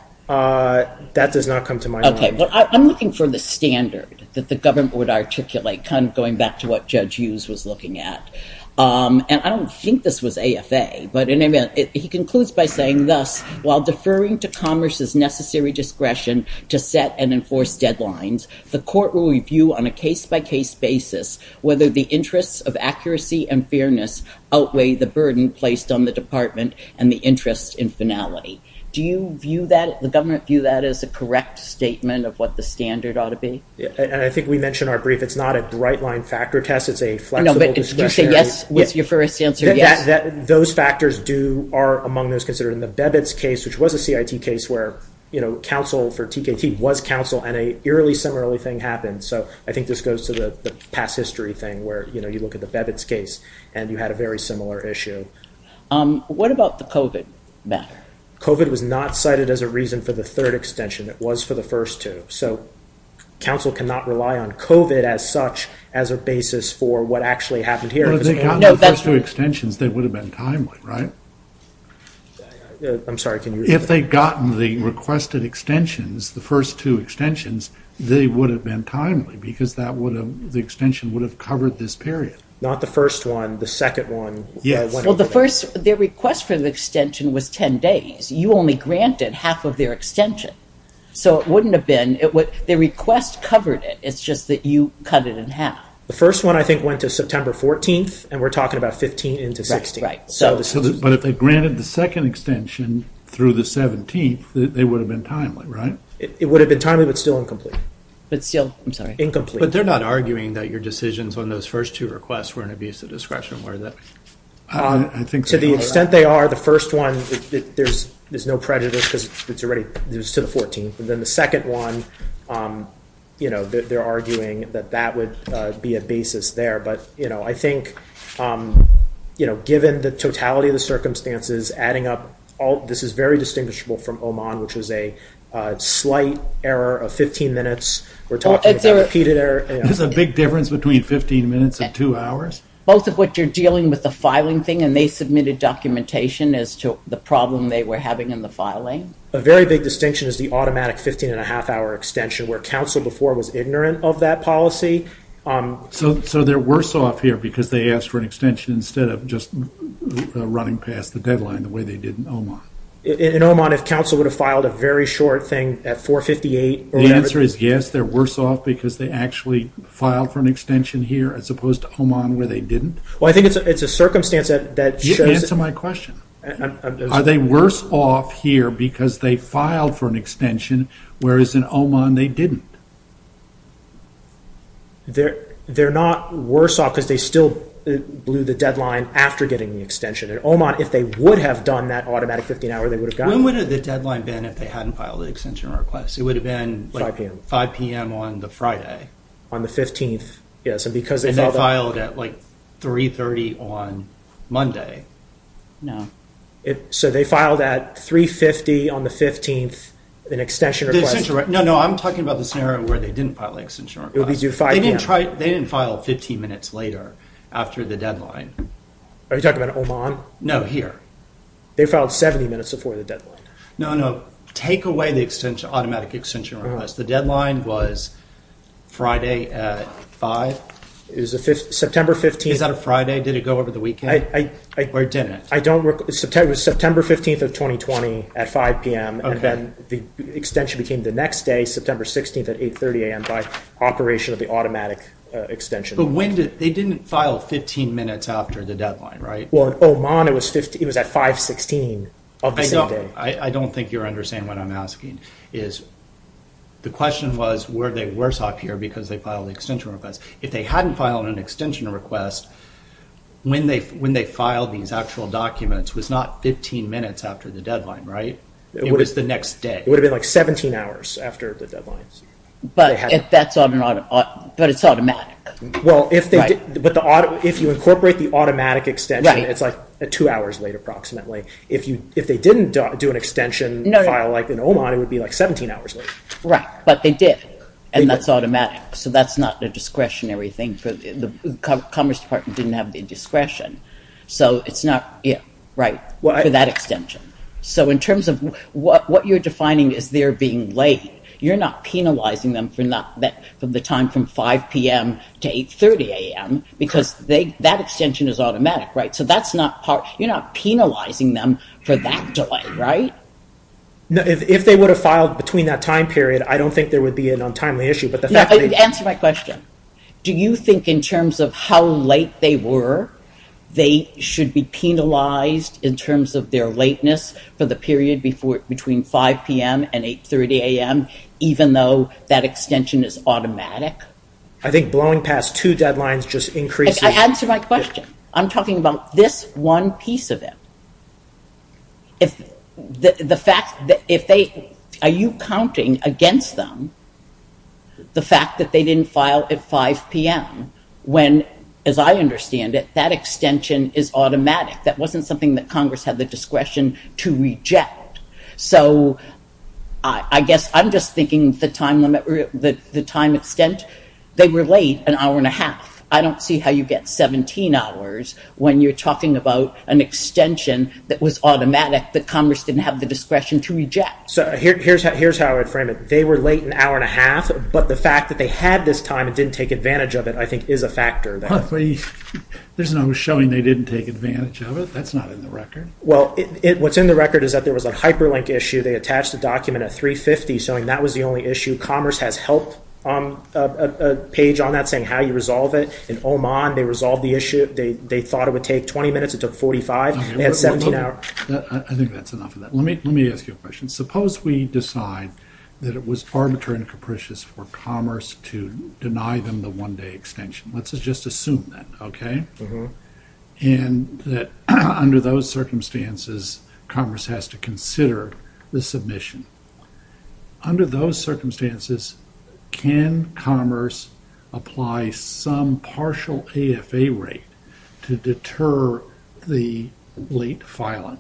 That does not come to my mind. Okay, well, I'm looking for the standard that the government would articulate, kind of going back to what Judge Hughes was looking at. And I don't think this was AFA, but in any event, he concludes by saying, thus, while deferring to Commerce's necessary discretion to set and enforce deadlines, the court will review on a case-by-case basis whether the interests of accuracy and fairness outweigh the burden placed on the department and the interest in finality. Do you view that, the government view that as a correct statement of what the standard ought to be? Yeah, and I think we mentioned in our brief, it's not a bright line factor test, it's a flexible discretionary. Did you say yes? Was your first answer yes? Those factors are among those considered. In the Bebit's case, which was a CIT case where counsel for TKT was counsel and a eerily similarly thing happened. So I think this goes to the past history thing where you look at the Bebit's case and you had a very similar issue. What about the COVID matter? COVID was not cited as a reason for the third extension. It was for the first 2. So counsel cannot rely on COVID as such as a basis for what actually happened here. Well, if they got the first 2 extensions, they would have been timely, right? I'm sorry, can you repeat If they'd gotten the requested extensions, the first 2 extensions, they would have been timely because the extension would have covered this period. Not the first one, the second one. Yes. Went Well, over that. their request for the extension was 10 days. You only granted half of their extension. So it wouldn't have been, the request covered it. It's just that you cut it in half. The first one, I think, went to September 14th, and we're talking about 15 into 16. Right. But if they granted the second extension through the 17th, they would have been timely, right? It would have been timely, but still incomplete. But still, I'm sorry. Incomplete. But they're not arguing that your decisions on those first two requests were an abuse of discretion, were they? I think to they the are. extent they are, the first one, there's no prejudice because it was to the 14th. And then the second one, they're arguing that would be a basis there. But, I think, given the totality of the circumstances, adding up this is very distinguishable from Oman, which was a slight error of 15 minutes. We're talking about repeated error. There's a big difference between 15 minutes and 2 hours. Both of which you're dealing with the filing thing, and they submitted documentation as to the problem they were having in the filing. A very big distinction is the automatic 15.5-hour extension, where counsel before was ignorant of that policy. So they're worse off here because they asked for an extension instead of just running past the deadline the way they did in Oman. In Oman, if counsel would have filed a very short thing at 4:58 or The whatever, answer is yes, they're worse off because they actually filed for an extension here as opposed to Oman where they didn't. Well, I think it's a circumstance that You shows. answer my question. Are they worse off here because they filed for an extension, whereas in Oman they didn't? They're not worse off because they still blew the deadline after getting the extension. In Oman, if they would have done that automatic 15-hour, they would have gotten. When would have the deadline been if they hadn't filed the extension request? It would have been 5 p.m. 5 p.m. on the Friday. On the 15th, yes, and because they And filed, at 3:30 on Monday. No. So they filed at 3:50 on the 15th. An extension request. No, I'm talking about the scenario where they didn't file the extension request. It would be due 5 p.m. They didn't file 15 minutes later after the deadline. Are you talking about Oman? No, here. They filed 70 minutes before the deadline. No. Take away the automatic extension request. The deadline was Friday at 5. It was September 15th. Is that a Friday? Did it go over the weekend? Or didn't it? I don't recall. It was September 15th of 2020 at 5 p.m. Okay. And then the extension became the next day, September 16th at 8:30 a.m. by operation of the automatic extension. But they didn't file 15 minutes after the deadline, right? Well, in Oman, it was at 5:16 of the same day. I don't think you're understanding what I'm asking. The question was, were they worse off here because they filed the extension request? If they hadn't filed an extension request, when they filed these actual documents was not 15 minutes after the deadline, right? It was the next day. It would have been 17 hours after the deadline. But but it's automatic. Well, if they Right. did, but if you incorporate the automatic extension, Right. it's 2 hours late approximately. If they didn't do an extension No. file like in Oman, it would be 17 hours late. Right, but they did. And They that's did. automatic. So that's not a discretionary thing. The Commerce Department didn't have the discretion. So it's not, Well, for that extension. So in terms of what you're defining as their being late, you're not penalizing them from the time from 5 p.m. to 8:30 a.m. because that extension is automatic, right? So that's not you're not penalizing them for that delay, right? No, if they would have filed between that time period, I don't think there would be an untimely issue. But the No, fact that they, answer my question. Do you think in terms of how late they were, they should be penalized in terms of their lateness for the period between 5 p.m. and 8:30 a.m., even though that extension is automatic? I think blowing past 2 deadlines just increases. I answer my question. I'm talking about this one piece of it. If the fact that are you counting against them the fact that they didn't file at 5 p.m. when, as I understand it, that extension is automatic? That wasn't something that Congress had the discretion to reject. So I guess I'm just thinking the time limit, the time extent, they were late an hour and a half. I don't see how you get 17 hours when you're talking about an extension that was automatic that Commerce didn't have the discretion to reject. So here's how I would frame it. They were late an hour and a half, but the fact that they had this time and didn't take advantage of it, I think, is a factor there. There's no showing they didn't take advantage of it. That's not in the record. Well, what's in the record is that there was a hyperlink issue. They attached a document at 350 showing that was the only issue. Commerce has help a page on that saying how you resolve it. In Oman, they resolved the issue. They thought it would take 20 minutes. It took 45. Okay, they had 17 hours. I think that's enough of that. Let me ask you a question. Suppose we decide that it was arbitrary and capricious for Commerce to deny them the one-day extension. Let's just assume that, okay? Mm-hmm. And that under those circumstances, Commerce has to consider the submission. Under those circumstances, can Commerce apply some partial AFA rate to deter the late filing?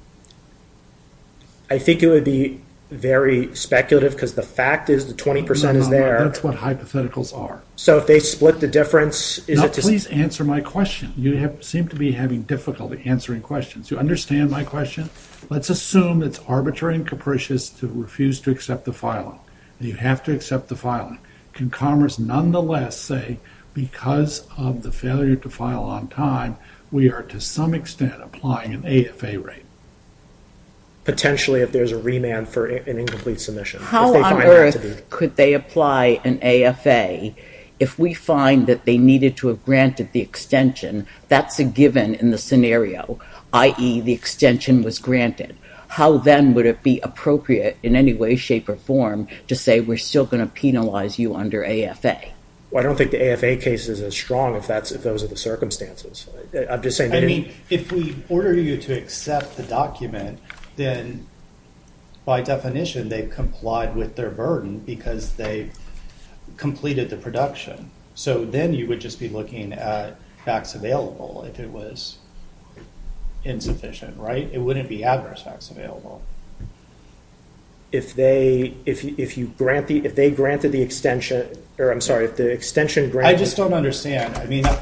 I think it would be very speculative because the fact is the 20% is there. That's what hypotheticals are. So if they split the difference, please answer my question. You seem to be having difficulty answering questions. You understand my question? Let's assume it's arbitrary and capricious to refuse to accept the filing. And you have to accept the filing. Can Commerce nonetheless say, because of the failure to file on time, we are to some extent applying an AFA rate? Potentially, if there's a remand for an incomplete submission. How on earth could they apply an AFA if we find that they needed to have granted the extension? That's a given in the scenario, i.e. the extension was granted. How then would it be appropriate in any way, shape, or form to say we're still going to penalize you under AFA? Well, I don't think the AFA case is as strong if those are the circumstances. I'm just saying. I mean, if we order you to accept the document, then by definition they've complied with their burden because they've completed the production. So then you would just be looking at facts available if it was insufficient, right? It wouldn't be adverse facts available. If they granted the extension, or I'm sorry, if the extension granted. I just don't understand. I mean,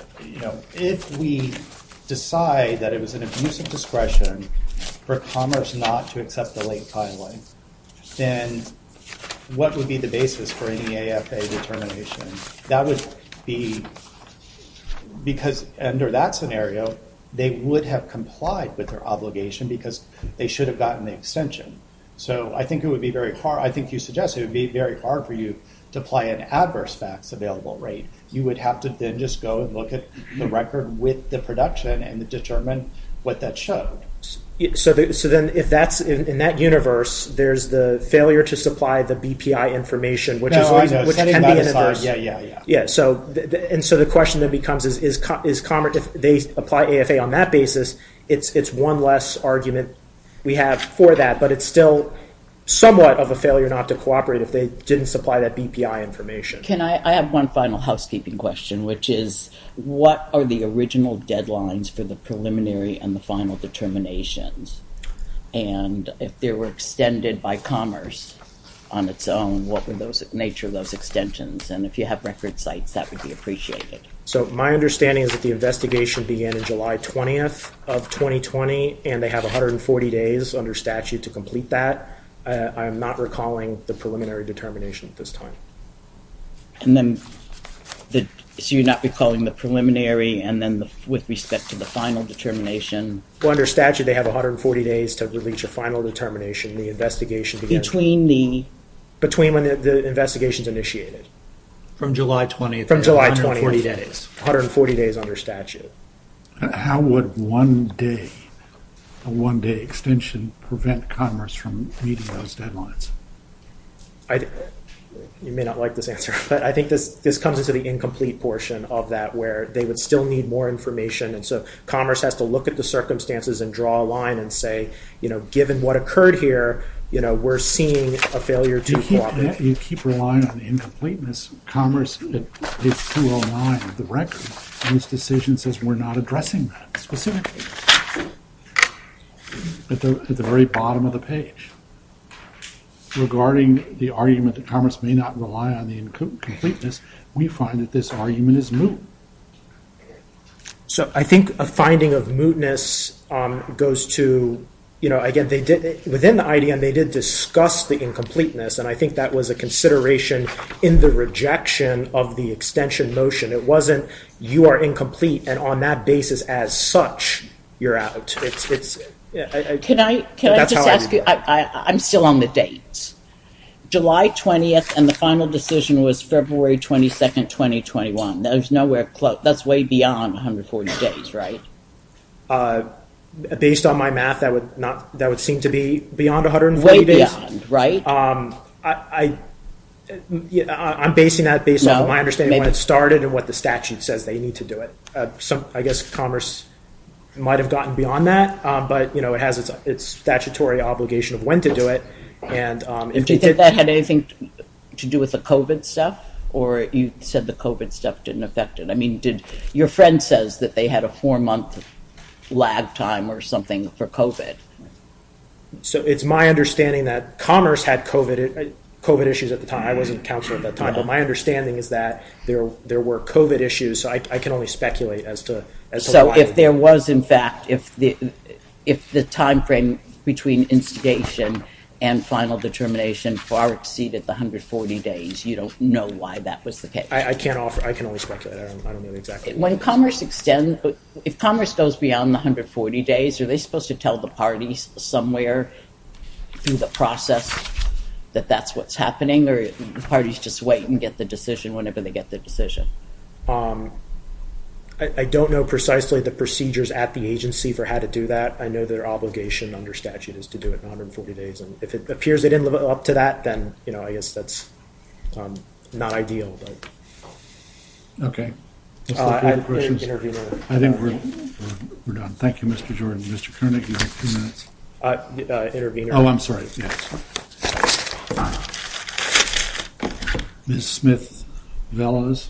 if we decide that it was an abuse of discretion for Commerce not to accept the late filing, then what would be the basis for any AFA determination? That would be because under that scenario, they would have complied with their obligation because they should have gotten the extension. So I think it would be very hard. I think you suggested it would be very hard for you to apply an adverse facts available rate. You would have to then just go and look at the record with the production and determine what that showed. So then if that's in that universe, there's the failure to supply the BPI information, which can be an adverse. Yeah. So the question then becomes is Commerce, if they apply AFA on that basis, it's one less argument we have for that, but it's still somewhat of a failure not to cooperate if they didn't supply that BPI information. I have one final housekeeping question, which is what are the original deadlines for the preliminary and the final determinations? And if they were extended by Commerce on its own, what were those nature of those extensions? And if you have record sites, that would be appreciated. So my understanding is that the investigation began in July 20th of 2020, and they have 140 days under statute to complete that. I am not recalling the preliminary determination at this time. And then, so you're not recalling the preliminary, and then with respect to the final determination? Well, under statute, they have 140 days to reach a final determination. The investigation begins between when the investigation's initiated. From July 20th. From July 20th. 140 days. 140 days under statute. How would a one-day extension prevent Commerce from meeting those deadlines? You may not like this answer, but I think this comes into the incomplete portion of that where they would still need more information. And so Commerce has to look at the circumstances and draw a line and say, given what occurred here, we're seeing a failure to cooperate. You keep relying on the incompleteness. Commerce, at page 209 of the record, in its decision says we're not addressing that specifically. At the very bottom of the page. Regarding the argument that Commerce may not rely on the incompleteness, we find that this argument is moot. So I think a finding of mootness goes to, again, they did within the IDM, they did discuss the incompleteness, and I think that was a consideration in the rejection of the extension motion. It wasn't you are incomplete, and on that basis, as such, you're out. Can I just ask you? I'm still on the dates. July 20th, and the final decision was February 22nd, 2021. There's nowhere close. That's way beyond 140 days, right? Based on my math, that would seem to be beyond 140 days. Way beyond, right? I'm basing that based on my understanding when it started and what the statute says they need to do it. I guess Commerce might have gotten beyond that, but it has its statutory obligation of when to do it. And do you think that had anything to do with the COVID stuff, or you said the COVID stuff didn't affect it? I mean, did your friend says that they had a 4-month lag time or something for COVID? So it's my understanding that Commerce had COVID issues at the time. I wasn't counsel at that time, but my understanding is that there were COVID issues. So I can only speculate as to. So if there was, in fact, if the time frame between instigation and final determination far exceeded the 140 days, you don't know why that was the case. I can't offer. I can only speculate. I don't know exactly. When Commerce if Commerce goes beyond the 140 days, are they supposed to tell the parties somewhere through the process that that's what's happening, or the parties just wait and get the decision whenever they get the decision? I don't know precisely the procedures at the agency for how to do that. I know their obligation under statute is to do it in 140 days, and if it appears they didn't live up to that, then I guess that's not ideal. But okay. Questions? Intervener. I think we're done. Thank you, Mr. Jordan. Mr. Koenig, you have 2 minutes. Intervener. Oh, I'm sorry. Yes. Ms. Smith-Velas.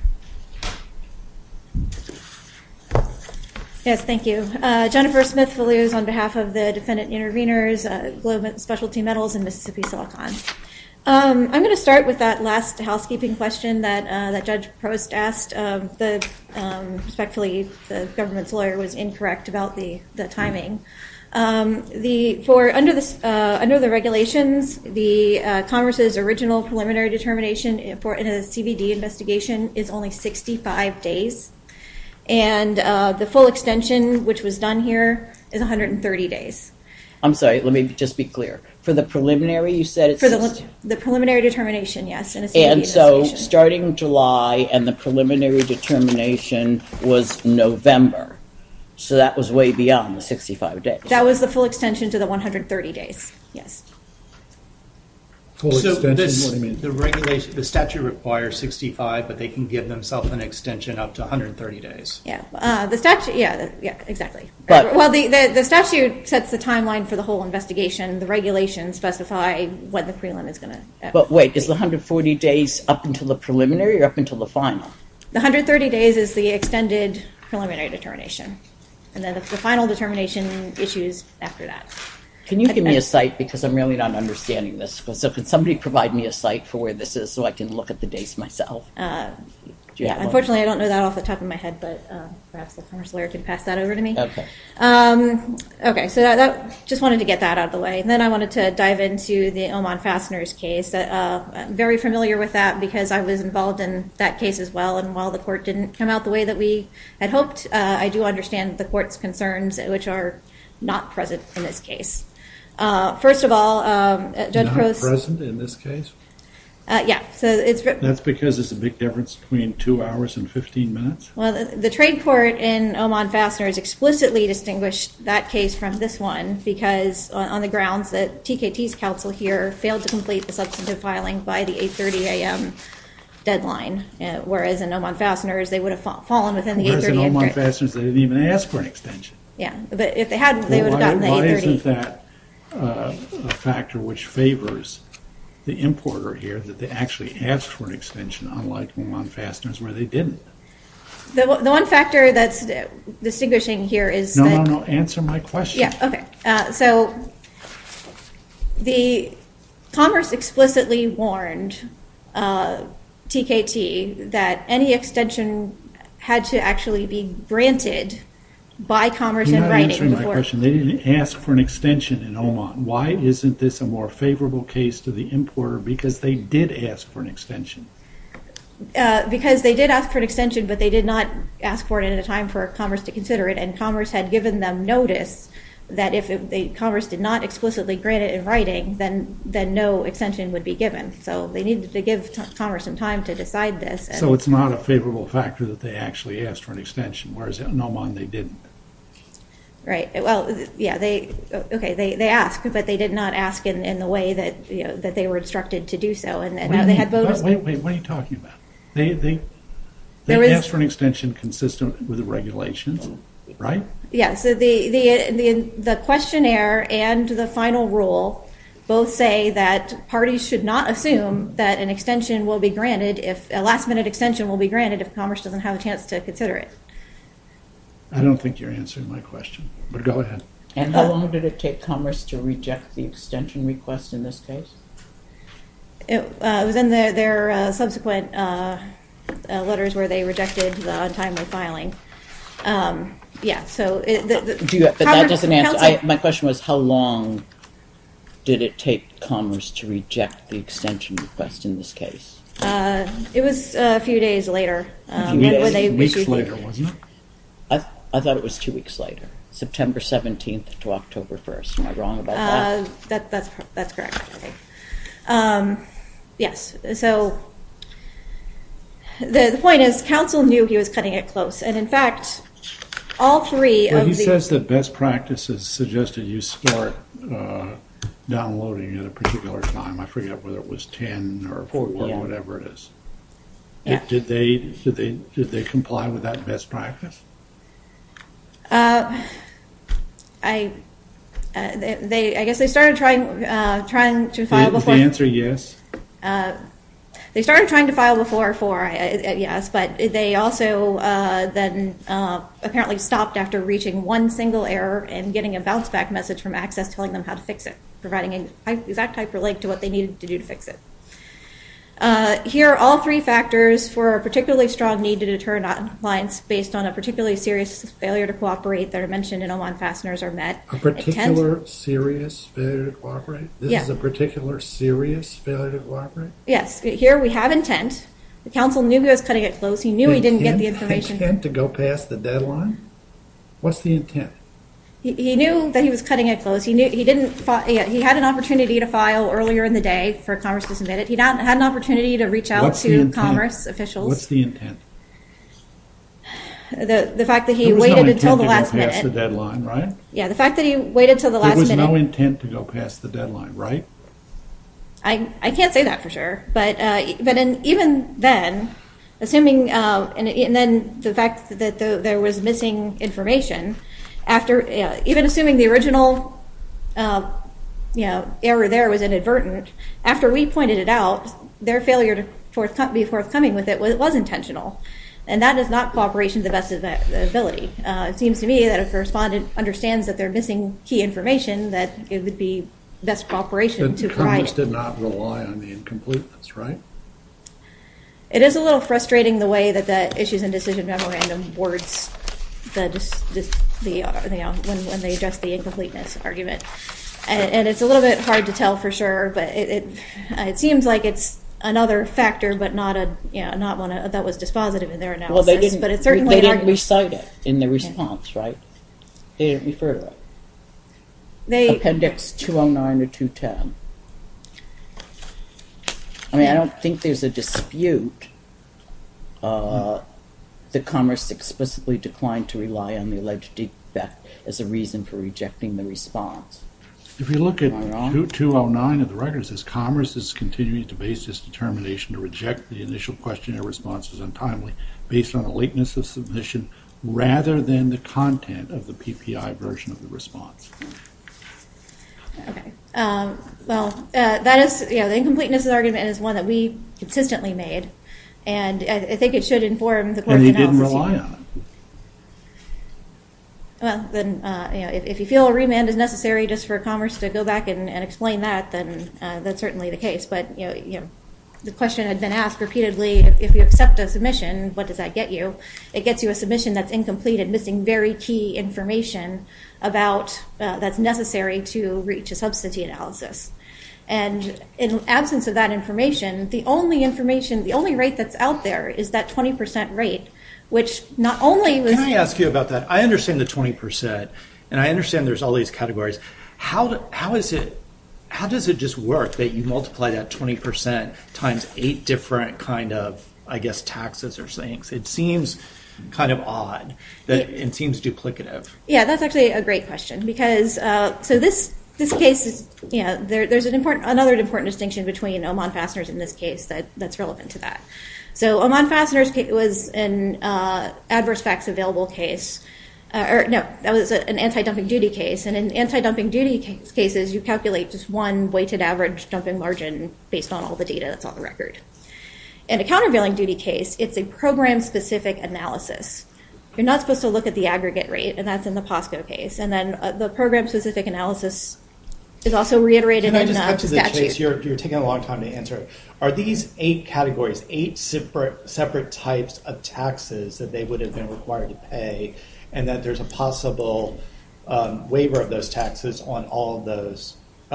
Yes, thank you. Jennifer Smith-Velas on behalf of the defendant interveners, Globe Specialty Metals, and Mississippi Silicon. I'm going to start with that last housekeeping question that Judge Prost asked. Respectfully, the government's lawyer was incorrect about the timing. Under the regulations, the Commerce's original preliminary determination in a CVD investigation is only 65 days. And the full extension, which was done here, is 130 days. I'm sorry, let me just be clear. For the preliminary, you said it's... For the preliminary determination, yes, in a CVD and so investigation. Starting July, and the preliminary determination was November. So that was way beyond the 65 days. That was the full extension to the 130 days, yes. Full extension, what do you mean? The regulation, the statute requires 65, but they can give themselves an extension up to 130 days. Yeah, the statute, yeah, exactly. But, well, the statute sets the timeline for the whole investigation. The regulations specify when the prelim is going to... But wait, is the 140 days up until the preliminary or up until the final? The 130 days is the extended preliminary determination. And then the final determination issues after that. Can you give me a site, because I'm really not understanding this. So can somebody provide me a site for where this is so I can look at the dates myself? Unfortunately, I don't know that off the top of my head, but perhaps the Commerce lawyer can pass that over to me. Okay. Okay, so that just wanted to get that out of the way. And then I wanted to dive into the Oman Fasteners case. I'm very familiar with that because I was involved in that case as well. And while the court didn't come out the way that we had hoped, I do understand the court's concerns, which are not present in this case. First of all, Judge Prost... Not present in this case? Yeah, so it's... That's because there's a big difference between 2 hours and 15 minutes? Well, the trade court in Oman Fasteners explicitly distinguished that case from this one because on the grounds that TKT's counsel here failed to complete the substantive filing by the 8:30 a.m. deadline, whereas in Oman Fasteners, they would have fallen within the 8:30 a.m. Whereas in Oman Fasteners, they didn't even ask for an extension. Yeah, but if they had, they would have gotten the 8:30. Why isn't that a factor which favors the importer here, that they actually asked for an extension, unlike Oman Fasteners where they didn't? The one factor that's distinguishing here is that... No, answer my question. Yeah, okay. So the Commerce explicitly warned TKT that any extension had to actually be granted by Commerce You're in not writing answering my before. question. They didn't ask for an extension in Oman. Why isn't this a more favorable case to the importer? Because they did ask for an extension. Because they did ask for an extension, but they did not ask for it at a time for Commerce to consider it, and Commerce had given them notice that if Commerce did not explicitly grant it in writing, then no extension would be given. So they needed to give Commerce some time to decide this. And So it's not a favorable factor that they actually asked for an extension, whereas in Oman they didn't. right. Well, yeah, they asked, but they did not ask in the way that that they were instructed to do so, and What do you they mean? had bonus. Wait, what are you talking about? They There was- asked for an extension consistent with the regulations, right? Yeah, so the questionnaire and the final rule both say that parties should not assume that an extension will be granted if a last-minute extension will be granted if Commerce doesn't have a chance to consider it. I don't think you're answering my question, but go ahead. And how long did it take Commerce to reject the extension request in this case? It was in their subsequent letters where they rejected the untimely filing. Yeah, so But that doesn't answer. My question was, how long did it take Commerce to reject the extension request in this case? It was a few days later. Weeks they issued later, wasn't it? I thought it was 2 weeks later, September 17th to October 1st. Am I wrong about that? That's correct, I think. Yes, so the point is, counsel knew he was cutting it close, and in fact, all three Well, of he the... says that best practices suggested you start downloading at a particular time. I forget whether it was 10 or 4 or whatever it is. Yeah. Did they comply with that best practice? I guess they started trying to file Is before... the answer yes? They started trying to file before 4, yes, but they also then apparently stopped after reaching one single error and getting a bounce back message from Access telling them how to fix it, providing an exact hyperlink to what they needed to do to fix it. Here, all 3 factors for a particularly strong need to deter non-compliance based on a particularly serious failure to cooperate that are mentioned in Oman Fasteners are met. A particular serious failure to cooperate? This is Yeah. a particular serious failure to cooperate? Yes, here we have intent. The counsel knew he was cutting it close. He knew he didn't get the information. Intent to go past the deadline? What's the intent? He knew that he was cutting it close. He knew he didn't. He had an opportunity to file earlier in the day for Commerce to submit it. He had an opportunity to reach out What's the to intent? Commerce officials. What's the intent? The fact that he There was no waited intent until the to last go past minute. the deadline, right? Yeah, the fact that he waited till the last There was minute. no intent to go past the deadline, right? I can't say that for sure, but even then, assuming and then the fact that there was missing information after even assuming the original error there was inadvertent, after we pointed it out, their failure to be forthcoming with it was intentional, and that is not cooperation to the best of their ability. It seems to me that if a respondent understands that they're missing key information, that it would be best cooperation to provide Commerce it. did not rely on the incompleteness, right? It is a little frustrating the way that the issues and decision memorandum words when they address the incompleteness argument, and it's a little bit hard to tell for sure. But it seems like it's another factor, but not one that was dispositive in their analysis. Well, they didn't. But it's certainly They an didn't argument. recite it in the response, right? They didn't refer to it. They Appendix 209 to 210. I mean, I don't think there's a dispute. The Commerce explicitly declined to rely on the alleged defect as a reason for rejecting the response. If you look at Am I wrong? 209 of the record, it says Commerce is continuing to base its determination to reject the initial questionnaire responses untimely based on the lateness of submission rather than the content of the PPI version of the response. Okay. That is, the incompleteness argument is one that we consistently made, and I think it should inform the court's And they analysis. didn't rely on it. Well, then, if you feel a remand is necessary just for Commerce to go back and explain that, then that's certainly the case. But the question had been asked repeatedly, if you accept a submission, what does that get you? It gets you a submission that's incomplete and missing very key information about that's necessary to reach a subsidy analysis. And in absence of that information, the only rate that's out there is that 20% rate, which not only was... Can I ask you about that? I understand the 20%, and I understand there's all these categories. How does it just work that you multiply that 20% times 8 different kind of, I guess, taxes or things? It seems kind of odd. It seems duplicative. Yeah, that's actually a great question, because so this case is, there's another important distinction between Oman Fasteners in this case that's relevant to that. So Oman Fasteners was an adverse facts available case. That was an anti-dumping duty case. And in anti-dumping duty cases, you calculate just one weighted average dumping margin based on all the data that's on the record. In a countervailing duty case, it's a program-specific analysis. You're not supposed to look at the aggregate rate, and that's in the POSCO case. And then the program-specific analysis is also reiterated in the statute. Can I just cut to the chase? You're taking a long time to answer it. Are these 8 categories, 8 separate types of taxes that they would have been required to pay, and that there's a possible waiver of those taxes on all of those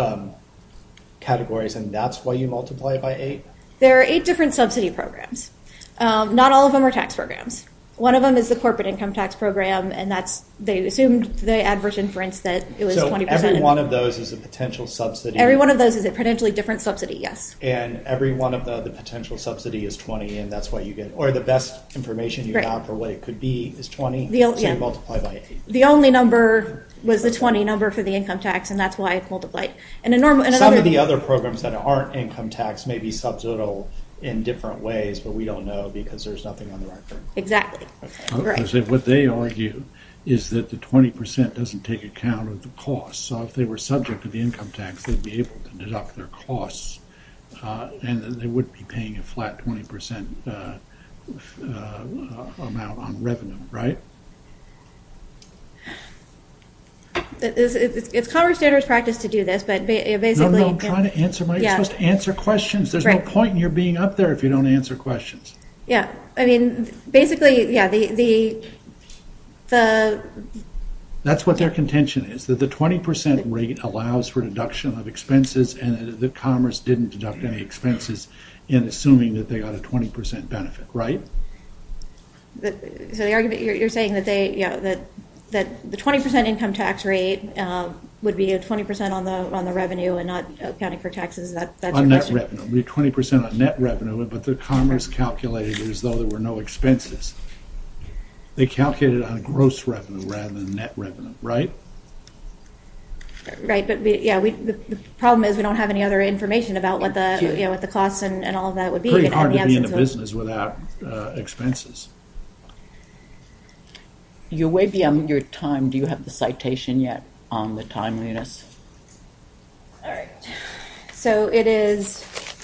categories, and that's why you multiply it by 8? There are 8 different subsidy programs. Not all of them are tax programs. One of them is the corporate income tax program, and they assumed the adverse inference that it was 20%. So every one of those is a potential subsidy? Every one of those is a potentially different subsidy, yes. And every one of the potential subsidy is 20, and that's what you get, or the best information you got for what it could be is 20, so you multiply by 8. The only number was the 20 number for the income tax, and that's why it's multiplied. And some of the other programs that aren't income tax may be subsidial in different ways, but we don't know because there's nothing on the record. Exactly. Okay. Right. What they argue is that the 20% doesn't take account of the costs. So if they were subject to the income tax, they'd be able to deduct their costs, and they wouldn't be paying a flat 20% amount on revenue, right? It's Commerce Standards practice to do this, but basically... No, I'm trying to answer you're supposed to answer questions. There's no point in your being up there if you don't answer questions. Yeah, I mean, basically, yeah, the That's what their contention is, that the 20% rate allows for deduction of expenses, and that Commerce didn't deduct any expenses in assuming that they got a 20% benefit, right? So the argument you're saying that that the 20% income tax rate would be a 20% on the revenue and not accounting for taxes. That's on your net question? revenue, it would be 20% on net revenue, but the Commerce calculated it as though there were no expenses. They calculated on gross revenue rather than net revenue, right? Right, but the problem is we don't have any other information about what the costs and all of that would be. Pretty hard to be in the business without expenses. You're way beyond your time. Do you have the citation yet on the timeliness? All right. So it is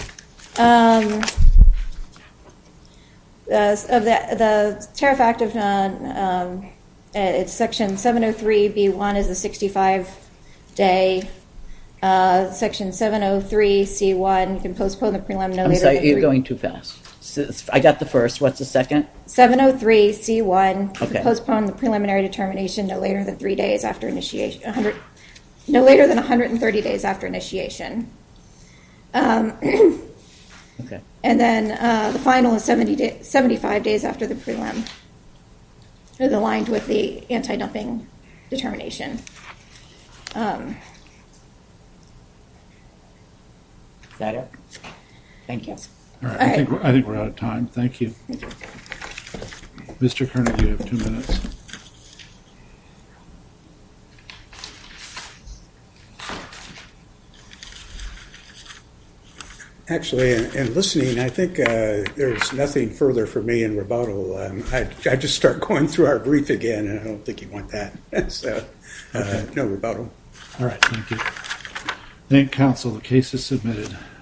of the Tariff Act of it's Section 703B1 is the 65-day. Section 703C1 you can postpone the prelim no later than 3. I'm sorry, you're going too fast. I got the first. What's the second? 703C1 Okay. Postpone the preliminary determination no later than 3 days after initiation. No later than 130 days after initiation. Okay. And then the final is 75 days after the prelim. It's aligned with the anti-dumping determination. Is that it? Thank you. All right, I think we're out of time. Thank you. Mr. Koenig, you have 2 minutes. Actually, in listening, I think there's nothing further for me in rebuttal. I just start going through our brief again, and I don't think you want that. So, no rebuttal. All right, thank you. Thank counsel. The case is submitted.